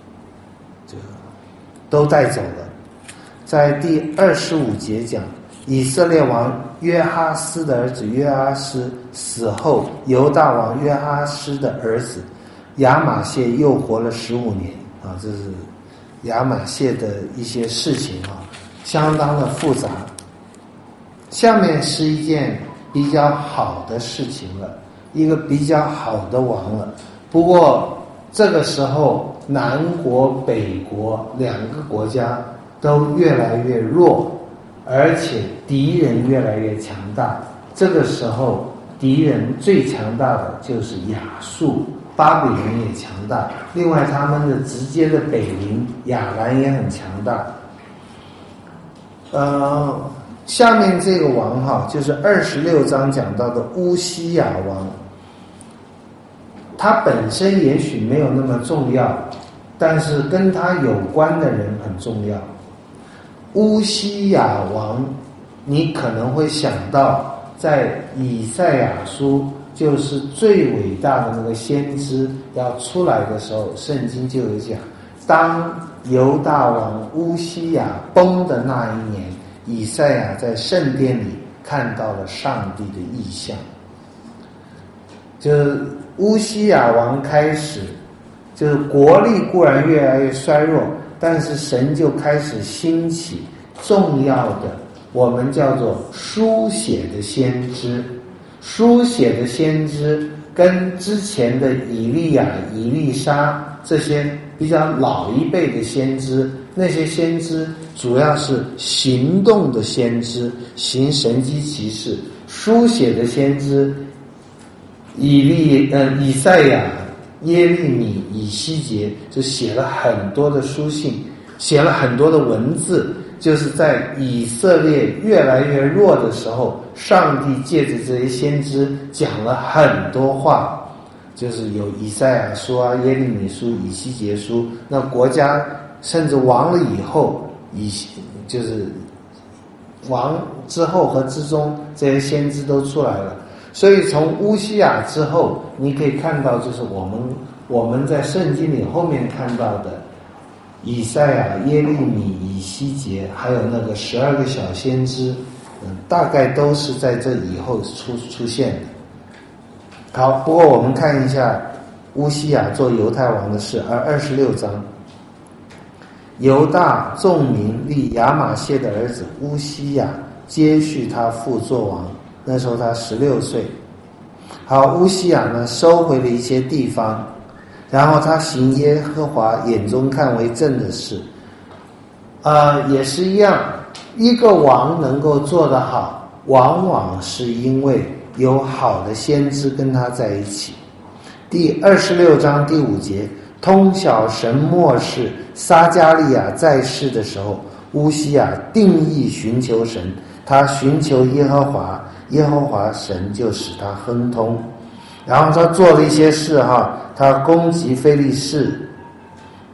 都带走了。在第25节讲，以色列王约哈斯的儿子约阿施死后，犹大王约哈施的儿子亚玛谢又活了15年啊，这是亚玛谢的一些事情啊，相当的复杂。下面是一件比较好的事情了，一个比较好的王了。不过这个时候南国北国两个国家都越来越弱，而且敌人越来越强大。这个时候敌人最强大的就是亚述，巴比伦也强大，另外他们的直接的北邻亚兰也很强大。下面这个王哈，就是26章讲到的乌西雅王，他本身也许没有那么重要，但是跟他有关的人很重要。乌西雅王，你可能会想到在以赛亚书，就是最伟大的那个先知要出来的时候，圣经就有讲，当犹大王乌西雅崩的那一年，以赛亚在圣殿里看到了上帝的异象。就是乌西雅王开始，就是国力固然越来越衰弱，但是神就开始兴起重要的，我们叫做书写的先知。书写的先知跟之前的以利亚、以利沙这些比较老一辈的先知，那些先知主要是行动的先知，行神迹奇事。书写的先知以赛亚、耶利米、以西结就写了很多的书信，写了很多的文字，就是在以色列越来越弱的时候，上帝借着这些先知讲了很多话，就是有以赛亚书啊、耶利米书、以西结书。那国家甚至亡了以后，就是亡之后和之中，这些先知都出来了。所以从乌西雅之后，你可以看到，就是我们在圣经里后面看到的以赛亚、耶利米、以西结，还有那个12个小先知，大概都是在这以后出现的。好，不过我们看一下乌西雅做犹太王的事。26章，犹大众民立亚玛谢的儿子乌西雅接续他父作王，那时候他16岁。好，乌西雅呢收回了一些地方，然后他行耶和华眼中看为正的事。也是一样，一个王能够做得好，往往是因为有好的先知跟他在一起。第26章第5节，通晓神末世撒迦利亚在世的时候，乌西雅定义寻求神，他寻求耶和华，耶和华神就使他亨通。然后他做了一些事哈，他攻击非利士，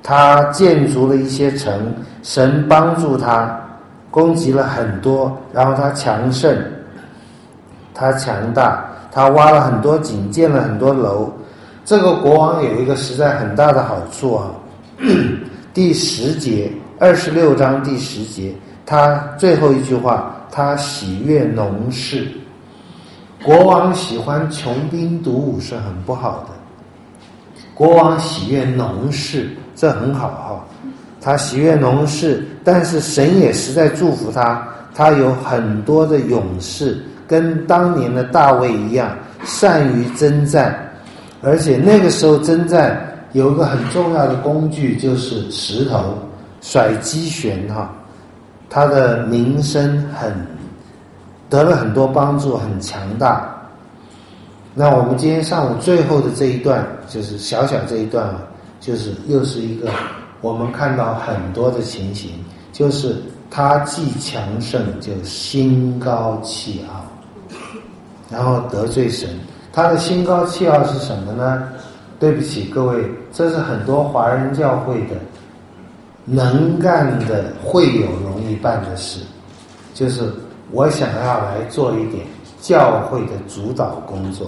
他建筑了一些城，神帮助他，攻击了很多，然后他强盛，他强大，他挖了很多井，建了很多楼。这个国王有一个实在很大的好处啊，第10节，26章第10节，他最后一句话，他喜悦农事。国王喜欢穷兵黩武是很不好的，国王喜悦农事，这很好哈。他喜悦农事，但是神也实在祝福他，他有很多的勇士，跟当年的大卫一样，善于征战。而且那个时候征战有一个很重要的工具，就是石头，甩击弦哈。他的名声得了很多帮助，很强大。那我们今天上午最后的这一段，就是小小这一段啊，就是又是一个我们看到很多的情形，就是他既强盛就心高气傲，然后得罪神。他的心高气傲是什么呢？对不起各位，这是很多华人教会的能干的会友容易办的事，就是我想要来做一点教会的主导工作。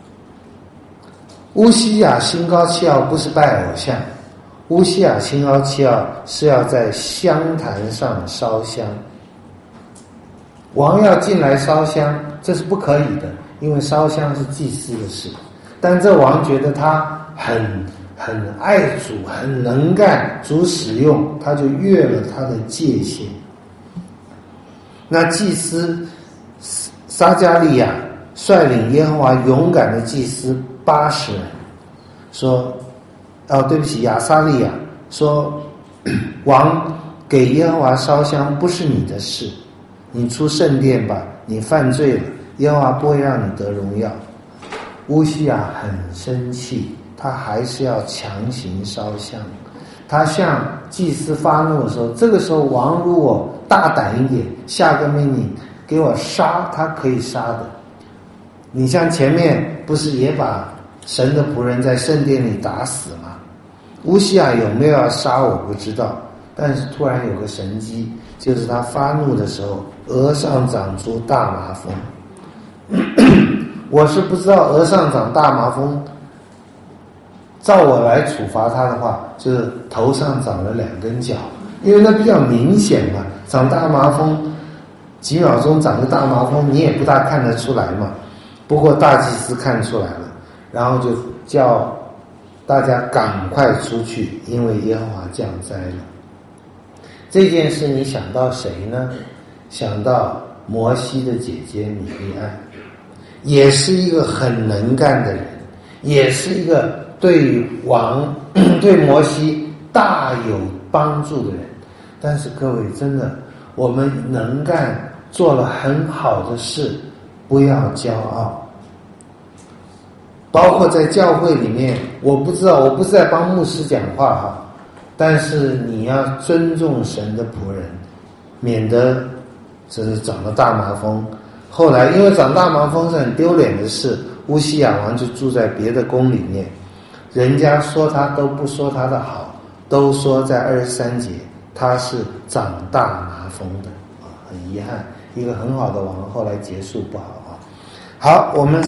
乌西雅心高气傲不是拜偶像，乌西雅心高气傲是要在香坛上烧香。王要进来烧香，这是不可以的，因为烧香是祭司的事。但这王觉得他很爱主，很能干，主使用，他就越了他的界限。那祭司撒迦利亚率领耶和华勇敢的祭司80人，说，对不起，亚撒利亚说，王给耶和华烧香不是你的事，你出圣殿吧，你犯罪了，耶和华不会让你得荣耀。乌西雅很生气，他还是要强行烧香。他向祭司发怒的时候，这个时候王如果大胆一点，下个命令给我杀，他可以杀的。你像前面不是也把神的仆人在圣殿里打死吗？乌西雅有没有要杀我不知道，但是突然有个神迹，就是他发怒的时候，额上长出大麻风。我是不知道额上长大麻风，照我来处罚他的话，就是头上长了2根角，因为那比较明显嘛，长大麻风几秒钟长个大麻风，你也不大看得出来嘛。不过大祭司看出来了，然后就叫大家赶快出去，因为耶和华降灾了。这件事你想到谁呢？想到摩西的姐姐米利暗，也是一个很能干的人，也是一个对王对摩西大有帮助的人。但是各位真的，我们能干做了很好的事，不要骄傲。包括在教会里面，我不知道，我不是在帮牧师讲话哈，但是你要尊重神的仆人，免得这是长了大麻风。后来因为长大麻风是很丢脸的事，乌西雅王就住在别的宫里面，人家说他都不说他的好，都说在23节他是长大麻风的啊，很遗憾，一个很好的王后来结束不好啊。好，我们